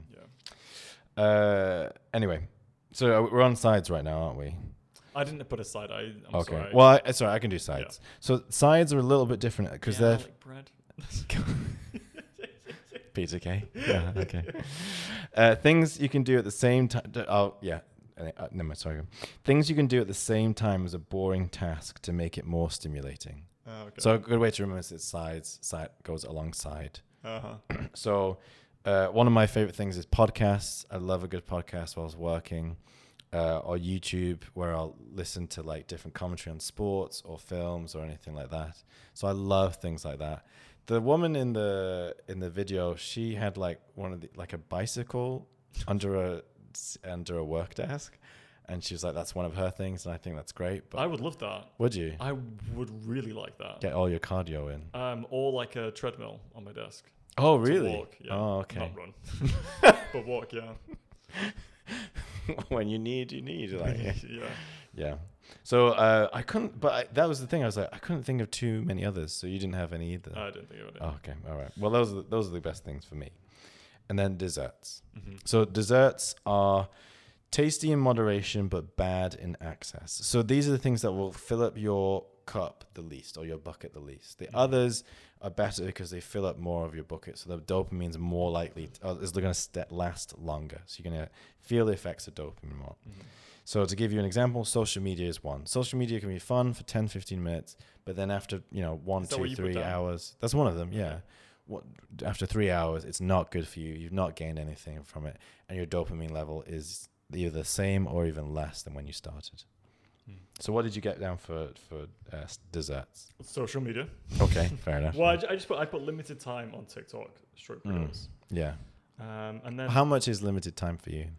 Yeah. Anyway, so we're on sides right now, aren't we? I didn't put a side. I'm okay. sorry. Well, I can do sides. Yeah. So sides are a little bit different because they're like bread. Pizza K. Yeah. Okay. Things you can do at the same time. Oh, yeah. No, sorry. Things you can do at the same time as a boring task to make it more stimulating. Okay. So a good way to remember is sides. Side goes alongside. So one of my favorite things is podcasts. I love a good podcast while I was working. or YouTube, where I'll listen to like different commentary on sports or films or anything like that. So I love things like that. The woman in the video, she had like a bicycle under a work desk, and she was like, that's one of her things, and I think that's great. But I would love that. would you I would really like that. get all your cardio in? Or like a treadmill on my desk. Oh, To really? walk, yeah. Oh, okay. Not run, but walk. Yeah. When you need, like, Yeah. yeah. So I couldn't, but that was the thing. I was like, I couldn't think of too many others. So you didn't have any either. I didn't think of it. Oh, okay, all right. Well, those are the best things for me. And then desserts. Mm-hmm. So desserts are tasty in moderation, but bad in excess. So these are the things that will fill up your cup the least, or your bucket the least. The others are better because they fill up more of your bucket. So the dopamine's more likely, is going to last longer. So you're going to feel the effects of dopamine more. Mm-hmm. So to give you an example, social media is one. Social media can be fun for 10, 15 minutes, but then after, 1, Is that 2, what you put 3 down? hours, that's one of them, yeah. After 3 hours, it's not good for you. You've not gained anything from it, and your dopamine level is either the same or even less than when you started. So what did you get down for desserts? Social media. Okay, fair enough. Well, I put limited time on TikTok short videos. Yeah. And then How much is limited time for you?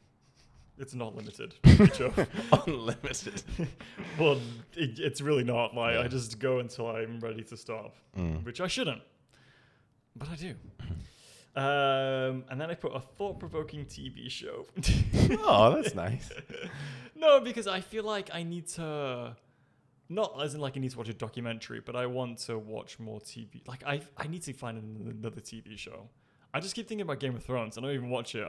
it's not limited. Joe. Unlimited. Well, it's really not. Like Yeah. I just go until I'm ready to stop, which I shouldn't, but I do. And then I put a thought-provoking TV show. Oh, that's nice. No, because I feel like I need to, not as in like I need to watch a documentary, but I want to watch more TV. Like I need to find another TV show. I just keep thinking about Game of Thrones. I don't even watch it.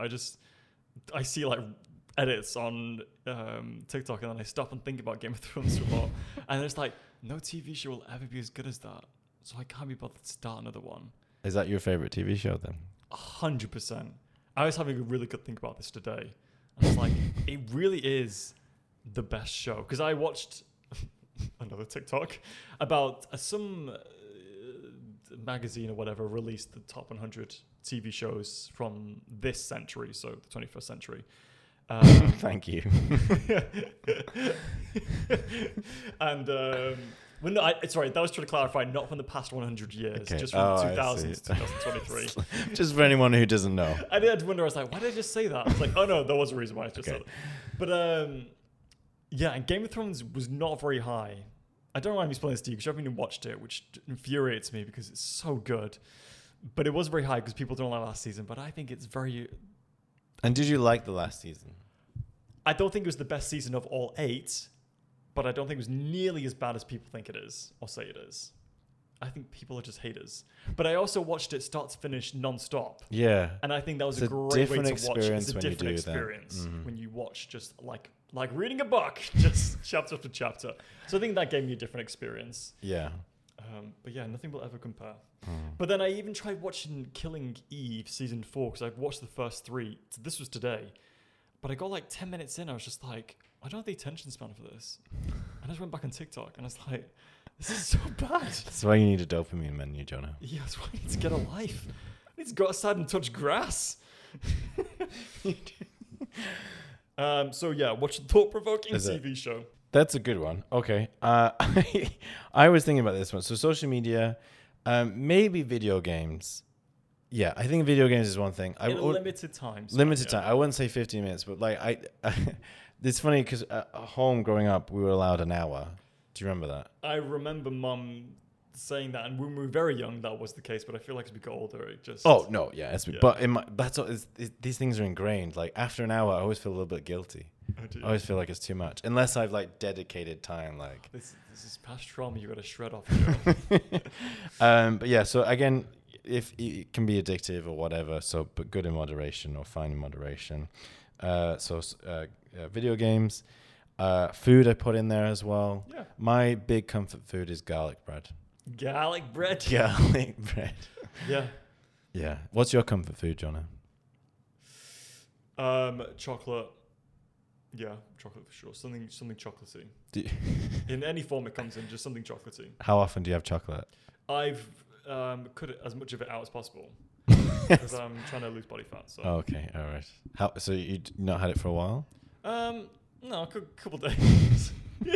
I see like edits on TikTok, and then I stop and think about Game of Thrones a lot. And it's like, no TV show will ever be as good as that. So I can't be bothered to start another one. Is that your favorite TV show then? 100%. I was having a really good think about this today. And I was like, it really is the best show. Because I watched another TikTok about some magazine or whatever released the top 100 TV shows from this century, so the 21st century. Thank you. And well, no, sorry, that was to clarify, not from the past 100 years, Okay. just from I 2000 to see. 2023. Just for anyone who doesn't know. I did wonder, I was like, why did I just say that? I was like, oh no, there was a reason why I just said it. But yeah, and Game of Thrones was not very high. I don't know why I'm explaining this to you, because you haven't even watched it, which infuriates me because it's so good. But it was very high because people don't like last season, but I think it's very... And did you like the last season? I don't think it was the best season of all 8, but I don't think it was nearly as bad as people think it is, or say it is. I think people are just haters. But I also watched it start to finish non-stop. Yeah. And I think that was It's a a great way different to watch it. experience It's a when you different do that. experience Mhm. when you watch just like reading a book, just chapter after chapter. So I think that gave me a different experience. Yeah. But yeah, nothing will ever compare. But then I even tried watching Killing Eve season 4 because I've watched the first 3. This was today. But I got like 10 minutes in, I was just like, I don't have the attention span for this. And I just went back on TikTok and I was like, this is so bad. That's why you need a dopamine menu, Jonah. Yeah, that's why I need to get a life. I need to go outside and touch grass. So yeah, watch the thought-provoking Is it? TV show. That's a good one. Okay. I was thinking about this one. So social media, maybe video games. Yeah, I think video games is one thing. In a limited time. Limited time. I wouldn't say 15 minutes, but like it's funny because at home growing up, we were allowed an hour. Do you remember that? I remember Mum saying that, and when we were very young, that was the case. But I feel like as we got older, it just... Oh no, yeah. Yeah. But that's what these things are ingrained. Like after an hour, I always feel a little bit guilty. I do. I always feel like it's too much, unless I've like dedicated time. Like This is past trauma. You got to shred off. You know? but yeah. So again, if it can be addictive or whatever, so but good in moderation or fine in moderation. Video games, food I put in there as well. Yeah. My big comfort food is garlic bread. Garlic bread. Garlic bread. Yeah. Yeah. What's your comfort food, Jonah? Chocolate. Yeah, chocolate for sure. Something chocolatey. Do you- In any form it comes in, just something chocolatey. How often do you have chocolate? I've cut as much of it out as possible because I'm trying to lose body fat. So Okay, all right. So you not had it for a while? No, a couple days.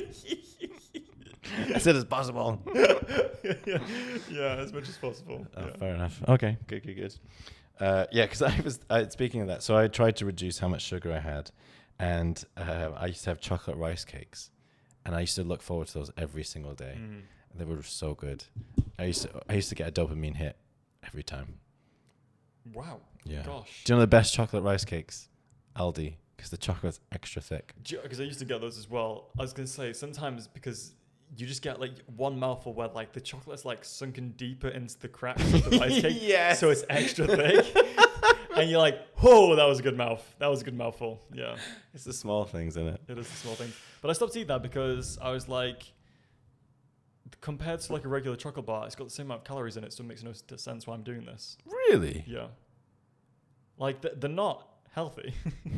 As soon as possible. Yeah, as much as possible. Oh, Yeah. fair enough. Okay, good. Yeah, because speaking of that, so I tried to reduce how much sugar I had, and I used to have chocolate rice cakes, and I used to look forward to those every single day. Mm. They were so good. I used to get a dopamine hit every time. Wow. Yeah. Gosh. Do you know the best chocolate rice cakes? Aldi, because the chocolate's extra thick. Because I used to get those as well. I was gonna say sometimes because you just get like one mouthful where like the chocolate's like sunken deeper into the cracks of the rice cake, Yes. so it's extra thick, and you're like, "Whoa, that was a good mouthful." Yeah, It's the small things in it. it is a small thing. But I stopped eating that because I was like, compared to like a regular chocolate bar, it's got the same amount of calories in it, so it makes no sense why I'm doing this. Really? Yeah, like they're not healthy.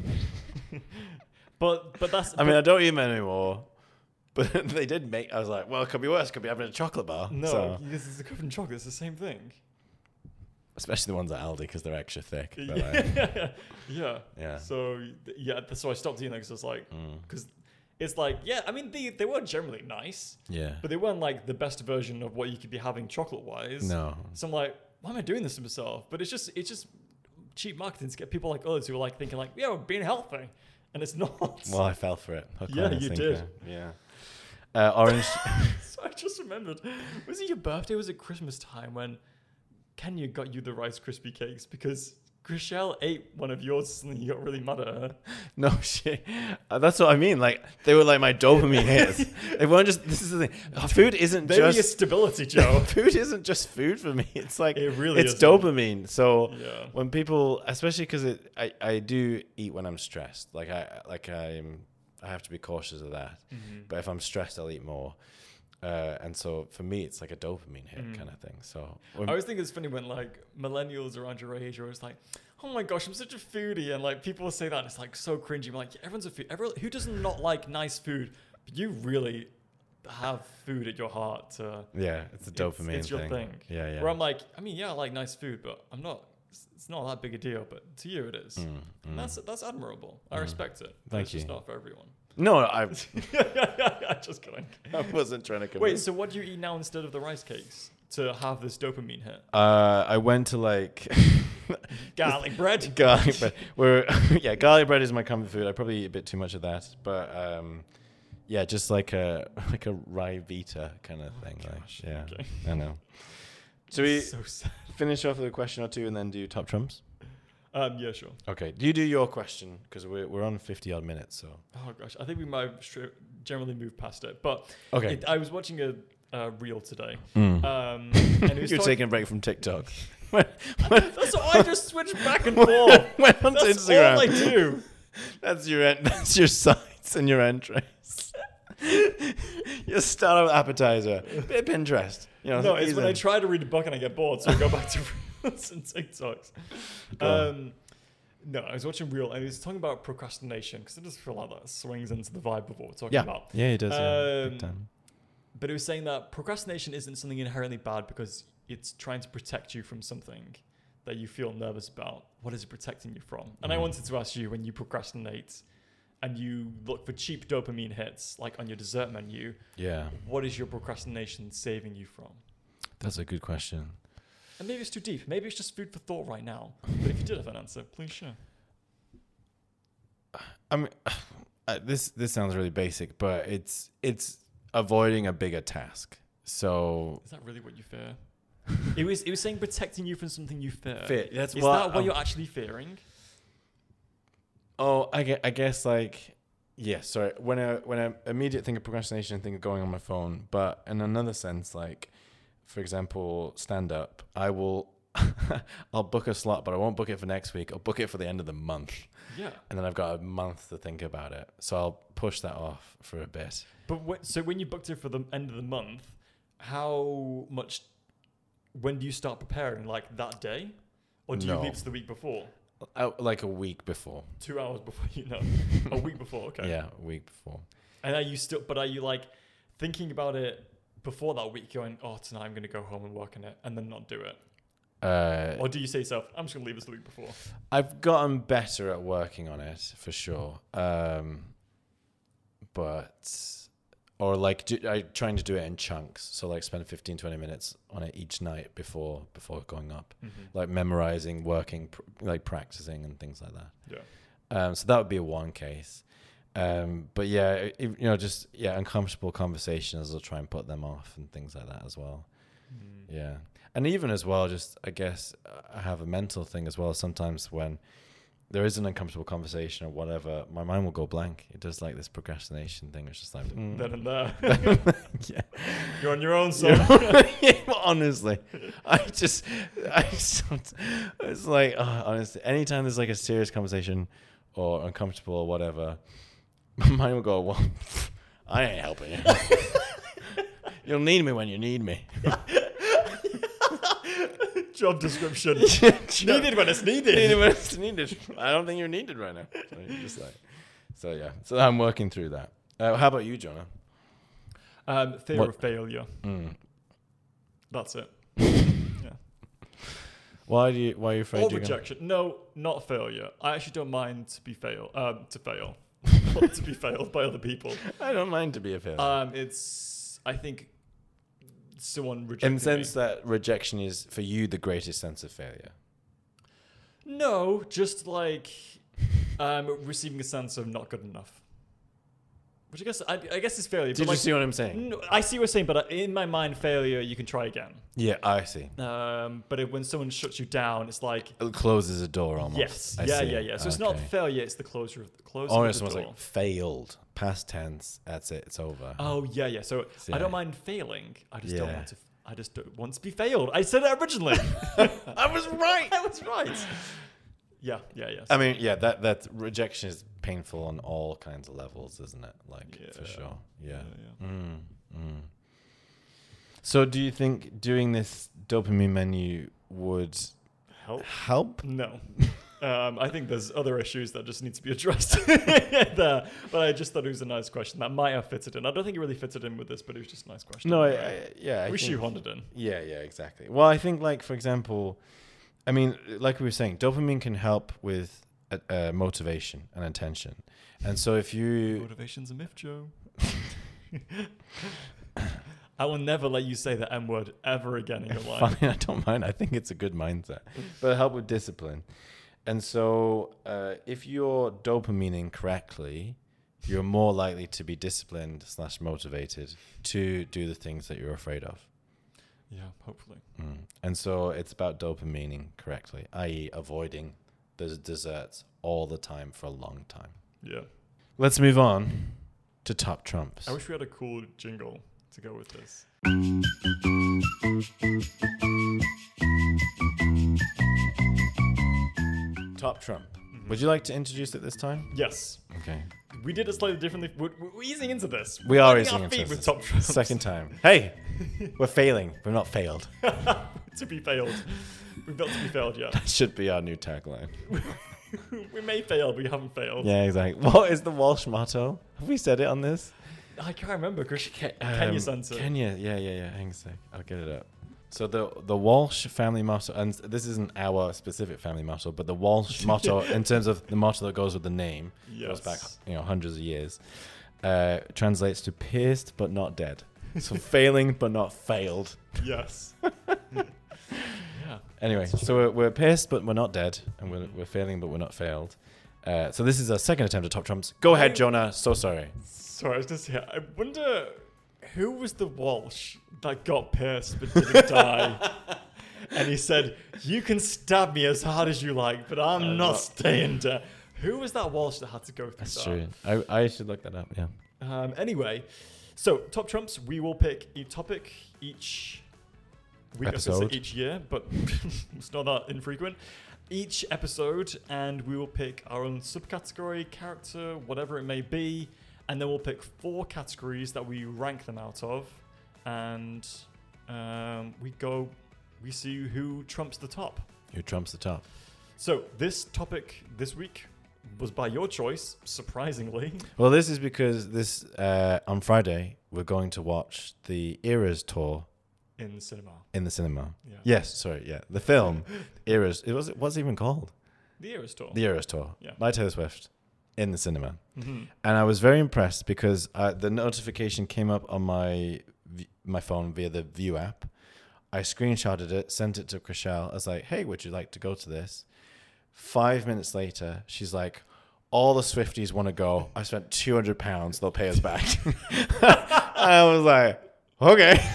but that's. I mean, I don't eat them anymore. But they did make. I was like, well, it could be worse. Could be having a chocolate bar. No, So, this is the covered in chocolate. It's the same thing. especially the ones at Aldi because they're extra thick. But, Yeah. yeah. So so I stopped eating them because I was like, because it's like, yeah, I mean they were generally nice, Yeah. but they weren't like the best version of what you could be having chocolate wise. No. So I'm like, why am I doing this to myself? But it's just cheap marketing to get people like us who are like thinking like, yeah, we're being healthy, and it's not. Well, I fell for it. Hook, Yeah, line, and you sinker. did. Yeah. Orange. So I just remembered, was it your birthday? Was it Christmas time when Kenya got you the Rice Krispie cakes because Chriselle ate one of yours and you got really mad at her? No shit. That's what I mean. Like they were like my dopamine hits. They weren't just. This is the thing. Food isn't They were your just stability, Joe. food. Isn't just food for me. It's like It really it's isn't. dopamine. So Yeah. when people, especially because I do eat when I'm stressed. I have to be cautious of that. Mm-hmm. But if I'm stressed, I'll eat more. And so for me, it's like a dopamine hit kind of thing. So I always think it's funny when like millennials around your age are always like, oh my gosh, I'm such a foodie. And like people will say that and it's like so cringy. I'm like, yeah, everyone's a food. Who does not like nice food? But you really have food at your heart. yeah, it's a dopamine it's your thing. Yeah, yeah. Where I'm like, I mean, yeah, I like nice food, but it's not that big a deal. But to you, it is. And that's admirable. I respect it. But Thank it's just you. not for everyone. No, I Just kidding. wasn't trying to convince. Wait, so what do you eat now instead of the rice cakes to have this dopamine hit? I went to like Garlic bread. garlic bread. Garlic bread is my comfort food. I probably eat a bit too much of that, but yeah, just like a rye vita kind of thing. gosh, Like, yeah, okay. I know. So we So sad. finish off with a question or two and then do top trumps. Yeah, sure. Okay, do you do your question because we're on 50 odd minutes. So Oh gosh, I think we might have generally moved past it. But okay, I was watching a reel today, Mm. and it was You're talking- taking a break from TikTok. That's what I just switched back and forth. Went onto That's Instagram. all I do. That's your sites and your entries. You start with appetizer, bit of Pinterest. You know, No, it's when I easy. try to read a book and I get bored, so I go back to reels and TikToks. Go No, I was watching Reel and he was talking about procrastination because I just feel like that swings into the vibe of what we're talking Yeah, about. yeah, it does. Yeah, big Um, time. But it was saying that procrastination isn't something inherently bad because it's trying to protect you from something that you feel nervous about. What is it protecting you from? And I wanted to ask you, when you procrastinate and you look for cheap dopamine hits, like on your dessert menu, Yeah, what is your procrastination saving you from? that's a good question. And maybe it's too deep. Maybe it's just food for thought right now. But if you did have an answer, please share. I mean, this sounds really basic, but it's avoiding a bigger task. So Is that really what you fear? It was saying protecting you from something you fear. That's Is what that what you're actually fearing? Oh, I guess like, yeah, sorry. When I immediate think of procrastination, I think of going on my phone. But in another sense, like, for example, stand up, I'll book a slot, but I won't book it for next week. I'll book it for the end of the month. Yeah. And then I've got a month to think about it. So I'll push that off for a bit. But so when you booked it for the end of the month, when do you start preparing? Like that day? Or do you No. leave to the week before? Like a week before. 2 hours before you know? A week before, okay. Yeah, a week before. And are you like thinking about it before that week going, oh, tonight I'm going to go home and work on it and then not do it? Or do you say yourself, I'm just going to leave this the week before? I've gotten better at working on it for sure. Or like trying to do it in chunks. So like spend 15, 20 minutes on it each night before going up. Mm-hmm. Like memorizing, working, like practicing and things like that. Yeah. So that would be one case. But yeah, just uncomfortable conversations, I'll try and put them off and things like that as well. Mm. Yeah. And even as well, just I guess I have a mental thing as well. Sometimes when there is an uncomfortable conversation or whatever, my mind will go blank. It does like this procrastination thing. It's just like Then and there. yeah. You're on your own, son. Yeah, honestly, it's like honestly, anytime there's like a serious conversation or uncomfortable or whatever, my mind will go, well, I ain't helping you. You'll need me when you need me. Job description. Needed when it's needed. Needed when it's needed. I don't think you're needed right now. So you're just like, so I'm working through that. How about you, Jonah? Fear What? of failure. That's it. Why are you afraid Or you're rejection. No, not failure. I actually don't mind to be fail. Not to be failed by other people. I don't mind to be a failure. It's I think someone rejecting in the sense me. that rejection is for you the greatest sense of failure. No, just like receiving a sense of not good enough. Which I guess is failure. Did you see what I'm saying? No, I see what you're saying, but in my mind, failure, you can try again. Yeah, I see. But when someone shuts you down, it's like It closes a door almost. yes, I yeah. see. So it's not failure; it's the closure of the Or door. it's almost like failed, past tense. That's it. It's over. Oh yeah. So Yeah. I don't mind failing. I just don't Yeah. want to. I just don't want to be failed. I said it originally. I was right. I was right. Yeah. I mean, yeah, that rejection is painful on all kinds of levels, isn't it? Like, for Yeah. sure. Yeah. Yeah. So do you think doing this dopamine menu would help? No. I think there's other issues that just need to be addressed there. But I just thought it was a nice question that might have fitted in. I don't think it really fitted in with this, but it was just a nice question. No, Right. I We think- shoehorned it in. Yeah, exactly. Well, I think, like, for example, I mean, like we were saying, dopamine can help with motivation and attention. And so if you... Motivation's a myth, Joe. I will never let you say the M word ever again in your life. Fine, I don't mind. I think it's a good mindset. But it'll help with discipline. And so if you're dopamining correctly, you're more likely to be disciplined / motivated to do the things that you're afraid of. Yeah, hopefully. And so it's about dopamining correctly, i.e. avoiding the desserts all the time for a long time. Yeah. Let's move on to top trumps. I wish we had a cool jingle to go with this. Top trump. Would you like to introduce it this time? Yes. Okay. We did it slightly differently. We're easing into this. We are Finding easing our into feet this. with top trumps. Second time. Hey, we're failing. We're not failed. To be failed. We've not to be failed yet. That should be our new tagline. We may fail, but we haven't failed. Yeah, exactly. What is the Walsh motto? Have we said it on this? I can't remember because Kenya sent it. Kenya, yeah. Hang on a sec. I'll get it up. So the Walsh family motto, and this isn't our specific family motto, but the Walsh motto, in terms of the motto that goes with the name, goes back hundreds of years, translates to pierced but not dead. So failing but not failed. Yes. Yeah. Anyway, so we're pierced but we're not dead, and we're failing but we're not failed. So this is our second attempt at top trumps. Go ahead, Jonah. So sorry. Sorry, I was just here. I wonder who was the Walsh that got pierced but didn't die. And he said, "You can stab me as hard as you like, but I'm not staying dead." Who was that Walsh that had to go through That's that? true. I should look that up. Yeah. Anyway, so top trumps, we will pick a topic each week, I was gonna say Episode. each year, but it's not that infrequent. Each episode, and we will pick our own subcategory, character, whatever it may be, and then we'll pick 4 categories that we rank them out of, and we see who trumps the top. Who trumps the top? So this topic this week was by your choice, surprisingly. Well, this is because on Friday we're going to watch the Eras tour in cinema. In the cinema. Yeah. Yes, sorry, yeah. The film, Eras, what's it even called? The Eras Tour. The Eras Tour. Yeah. By Taylor Swift in the cinema. Mm-hmm. And I was very impressed because the notification came up on my phone via the View app. I screenshotted it, sent it to Chriselle. I was like, hey, would you like to go to this? 5 minutes later, she's like, all the Swifties want to go. I spent £200. They'll pay us back. I was like, okay.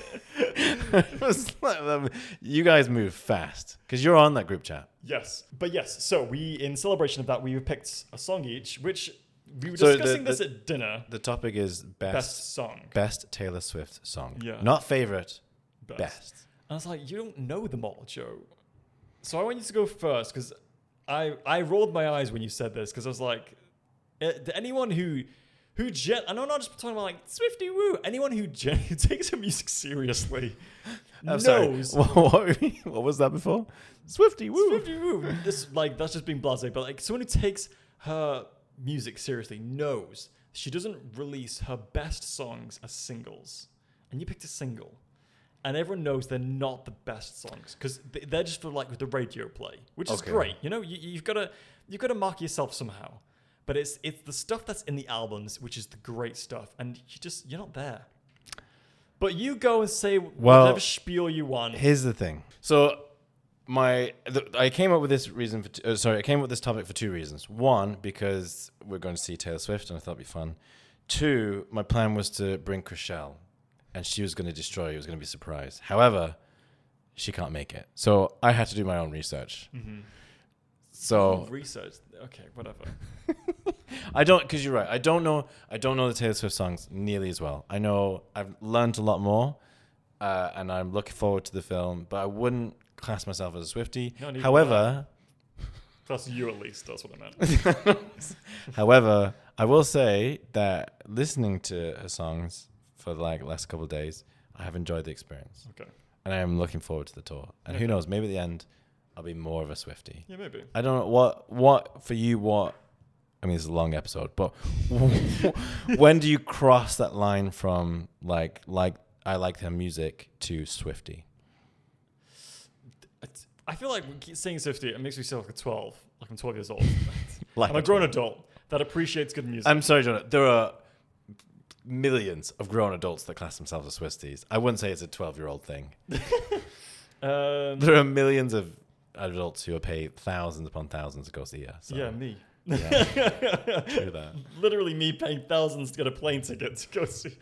It was like, you guys move fast because you're on that group chat. Yes. But yes, so we, in celebration of that, we picked a song each, which we were So discussing this at dinner. The topic is Best song. Best Taylor Swift song. Yeah. Not favorite, best. And I was like, you don't know them all, Joe. So I want you to go first because I rolled my eyes when you said this because I was like, anyone who and I'm not just talking about like Swifty woo, anyone who takes her music seriously knows. Sorry. What was that before? Swifty woo. Swifty woo. This like that's just being blasé, but like someone who takes her music seriously knows she doesn't release her best songs as singles, and you picked a single. And everyone knows they're not the best songs because they're just for like the radio play, which is great. You know, you've got to mark yourself somehow. But it's the stuff that's in the albums, which is the great stuff, and you're not there. But you go and say whatever spiel you want. Here's the thing. So I came up with this reason I came up with this topic for two reasons. One, because we're going to see Taylor Swift, and I thought it'd be fun. Two, my plan was to bring Chriselle. And she was going to destroy. It was going to be a surprise. However, she can't make it. So I had to do my own research. Mm-hmm. So research. Okay, whatever. I don't, because you're right. I don't know the Taylor Swift songs nearly as well. I know I've learned a lot more, and I'm looking forward to the film. But I wouldn't class myself as a Swiftie. However, that's you at least. That's what I meant. However, I will say that listening to her songs for like the last couple of days, I have enjoyed the experience. Okay. And I am looking forward to the tour. And who knows, maybe at the end, I'll be more of a Swiftie. Yeah, maybe. I don't know what for you, I mean, it's a long episode, but when do you cross that line from like I like their music to Swiftie? I feel like saying Swiftie, it makes me feel like a 12. Like I'm 12 years old. Like I'm a grown adult that appreciates good music. I'm sorry, Jonah. There are millions of grown adults that class themselves as Swifties. I wouldn't say it's a 12-year-old thing. There are millions of adults who are paid thousands upon thousands to go see her. So. Yeah, me. Yeah, true that. Literally me paying thousands to get a plane ticket to go see.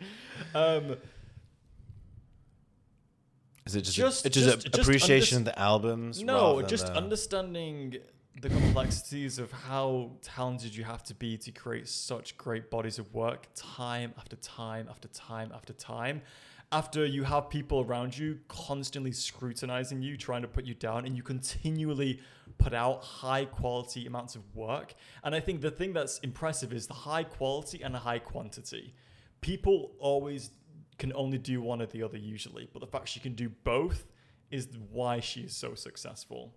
Is it just appreciation of the albums? No, just understanding the complexities of how talented you have to be to create such great bodies of work time after time after time after time. After you have people around you constantly scrutinizing you, trying to put you down, and you continually put out high quality amounts of work. And I think the thing that's impressive is the high quality and the high quantity. People always can only do one or the other usually, but the fact she can do both is why she is so successful.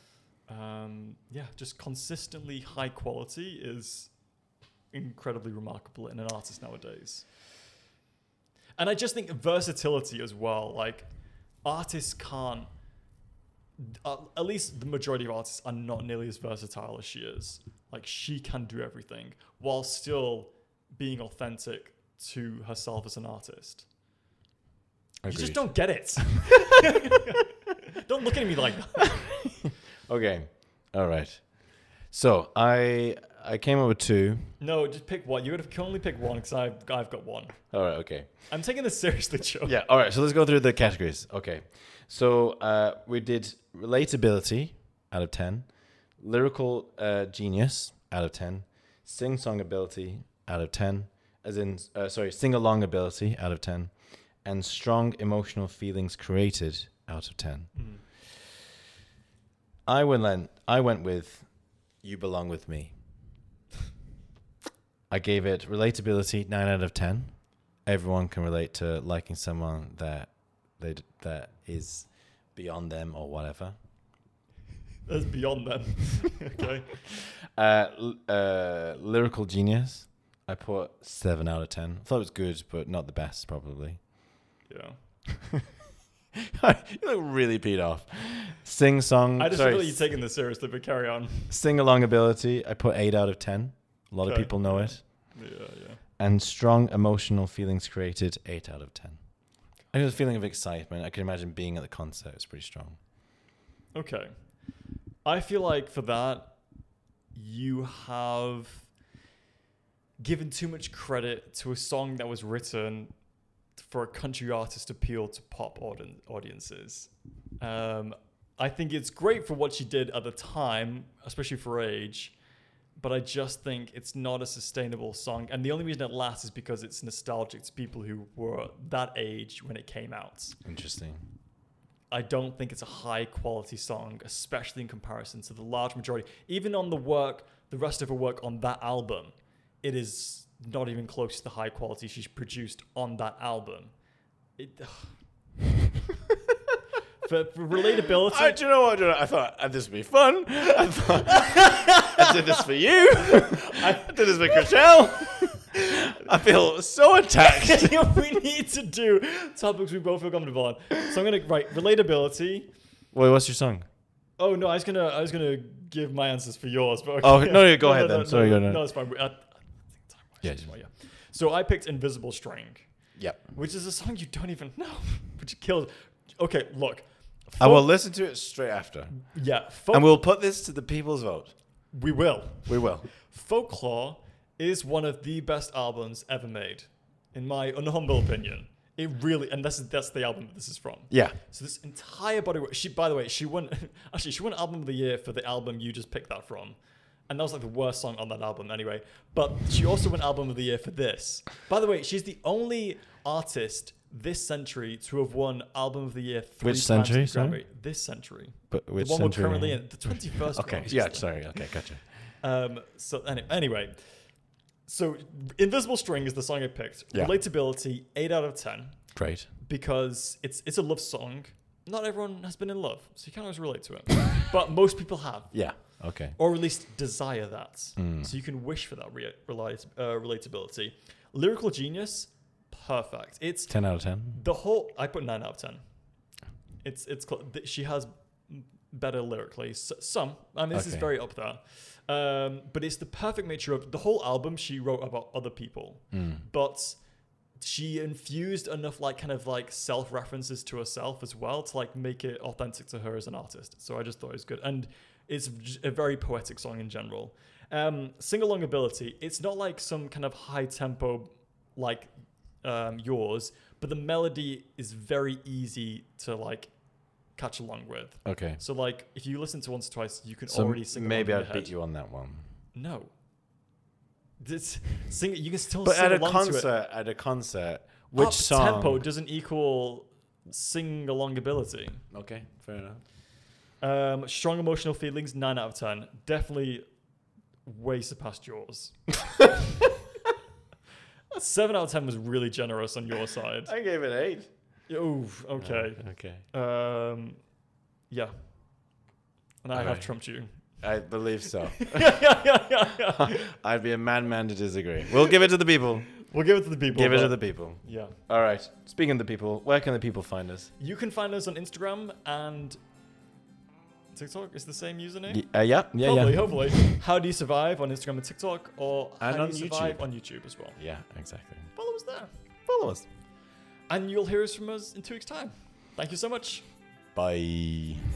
Just consistently high quality is incredibly remarkable in an artist nowadays. And I just think versatility as well. Like, artists can't, at least the majority of artists are not nearly as versatile as she is. Like, she can do everything while still being authentic to herself as an artist. Agreed. You just don't get it. Don't look at me like that. Okay. All right. So I came up with two. No, just pick one. You can only pick one because I've got one. All right. Okay. I'm taking this seriously, Joe. Yeah. All right. So let's go through the categories. Okay. So we did relatability out of 10, lyrical genius out of 10, sing-song ability out of 10, sing-along ability out of 10, and strong emotional feelings created out of 10. Mm. I went with You Belong With Me. I gave it relatability 9 out of 10. Everyone can relate to liking someone that is beyond them or whatever. That's beyond them. Okay. Lyrical genius. I put 7 out of 10. I thought it was good, but not the best, probably. Yeah. You look really peed off. Sing song. I just sorry, feel like you're taking this seriously, but carry on. sing along ability. I put 8 out of 10. A lot of Okay. people know it. Yeah, yeah. And strong emotional feelings created. 8 out of 10. I have a feeling of excitement. I can imagine being at the concert. It's pretty strong. Okay. I feel like for that, you have given too much credit to a song that was written for a country artist to appeal to pop audiences. I think it's great for what she did at the time, especially for her age, but I just think it's not a sustainable song. And the only reason it lasts is because it's nostalgic to people who were that age when it came out. Interesting. I don't think it's a high quality song, especially in comparison to the large majority. Even on the rest of her work on that album, it is not even close to the high quality she's produced on that album. For relatability, Do you know what? I thought this would be fun. I thought I did this for you. I did this for Chriselle. I feel so attacked. we need to do topics we both feel comfortable on. So I'm gonna write relatability. Wait, what's your song? Oh no, I was gonna give my answers for yours, but okay. Oh no, go ahead then. Sorry, go ahead. No, it's fine. Yeah. Yeah. So I picked Invisible String, Yep. which is a song you don't even know, which kills. Okay, look. I will listen to it straight after, Yeah, and we'll put this to the people's vote. we will. We will. Folklore is one of the best albums ever made, in my humble opinion. It really, and that's the album that this is from. Yeah. So this entire body work. By the way, she won Album of the Year for the album you just picked that from. And that was like the worst song on that album anyway. But she also won Album of the Year for this. By the way, she's the only artist this century to have won Album of the Year 3 Which times century, at the sorry? Grammy. This century. But which the one century? we're currently in. The 21st. Okay. one, Yeah. Sorry. Okay. Gotcha. So anyway. So Invisible String is the song I picked. Yeah. Relatability, 8 out of 10. Great. Because it's a love song. Not everyone has been in love, so you can't always relate to it. But most people have. Yeah. Okay. Or at least desire that. So you can wish for that relatability. Lyrical genius, perfect. It's 10 out of 10. the whole. I put 9 out of 10. She has better lyrically. Some. I mean, this is Okay. very up there. But it's the perfect mixture of the whole album. She wrote about other people, but she infused enough self references to herself as well to make it authentic to her as an artist. So I just thought it was good, and it's a very poetic song in general. Sing along ability. It's not like some kind of high tempo like yours, but the melody is very easy to catch along with. Okay. So if you listen to once or twice, you can So already sing. maybe along in I'd your beat head. you on that one. No. Sing. You can still But sing at a along to it. concert, which Up song? tempo doesn't equal sing along ability. Okay, fair enough. Strong emotional feelings, 9 out of 10. Definitely way surpassed yours. 7 out of 10 was really generous on your side. I gave it 8. Oof, okay. Okay. Yeah. And I have Alright. trumped you. I believe so. Yeah. I'd be a madman to disagree. We'll give it to the people. We'll give it to the people. Give it to but- the people. Yeah. All right. Speaking of the people, where can the people find us? You can find us on Instagram and TikTok. Is the same username? Yeah. Hopefully. How do you survive on Instagram and TikTok, or And how on do you survive YouTube. on YouTube as well? Yeah, exactly. Follow us there, Follow us. and you'll hear us from us in 2 weeks' time. Thank you so much. Bye.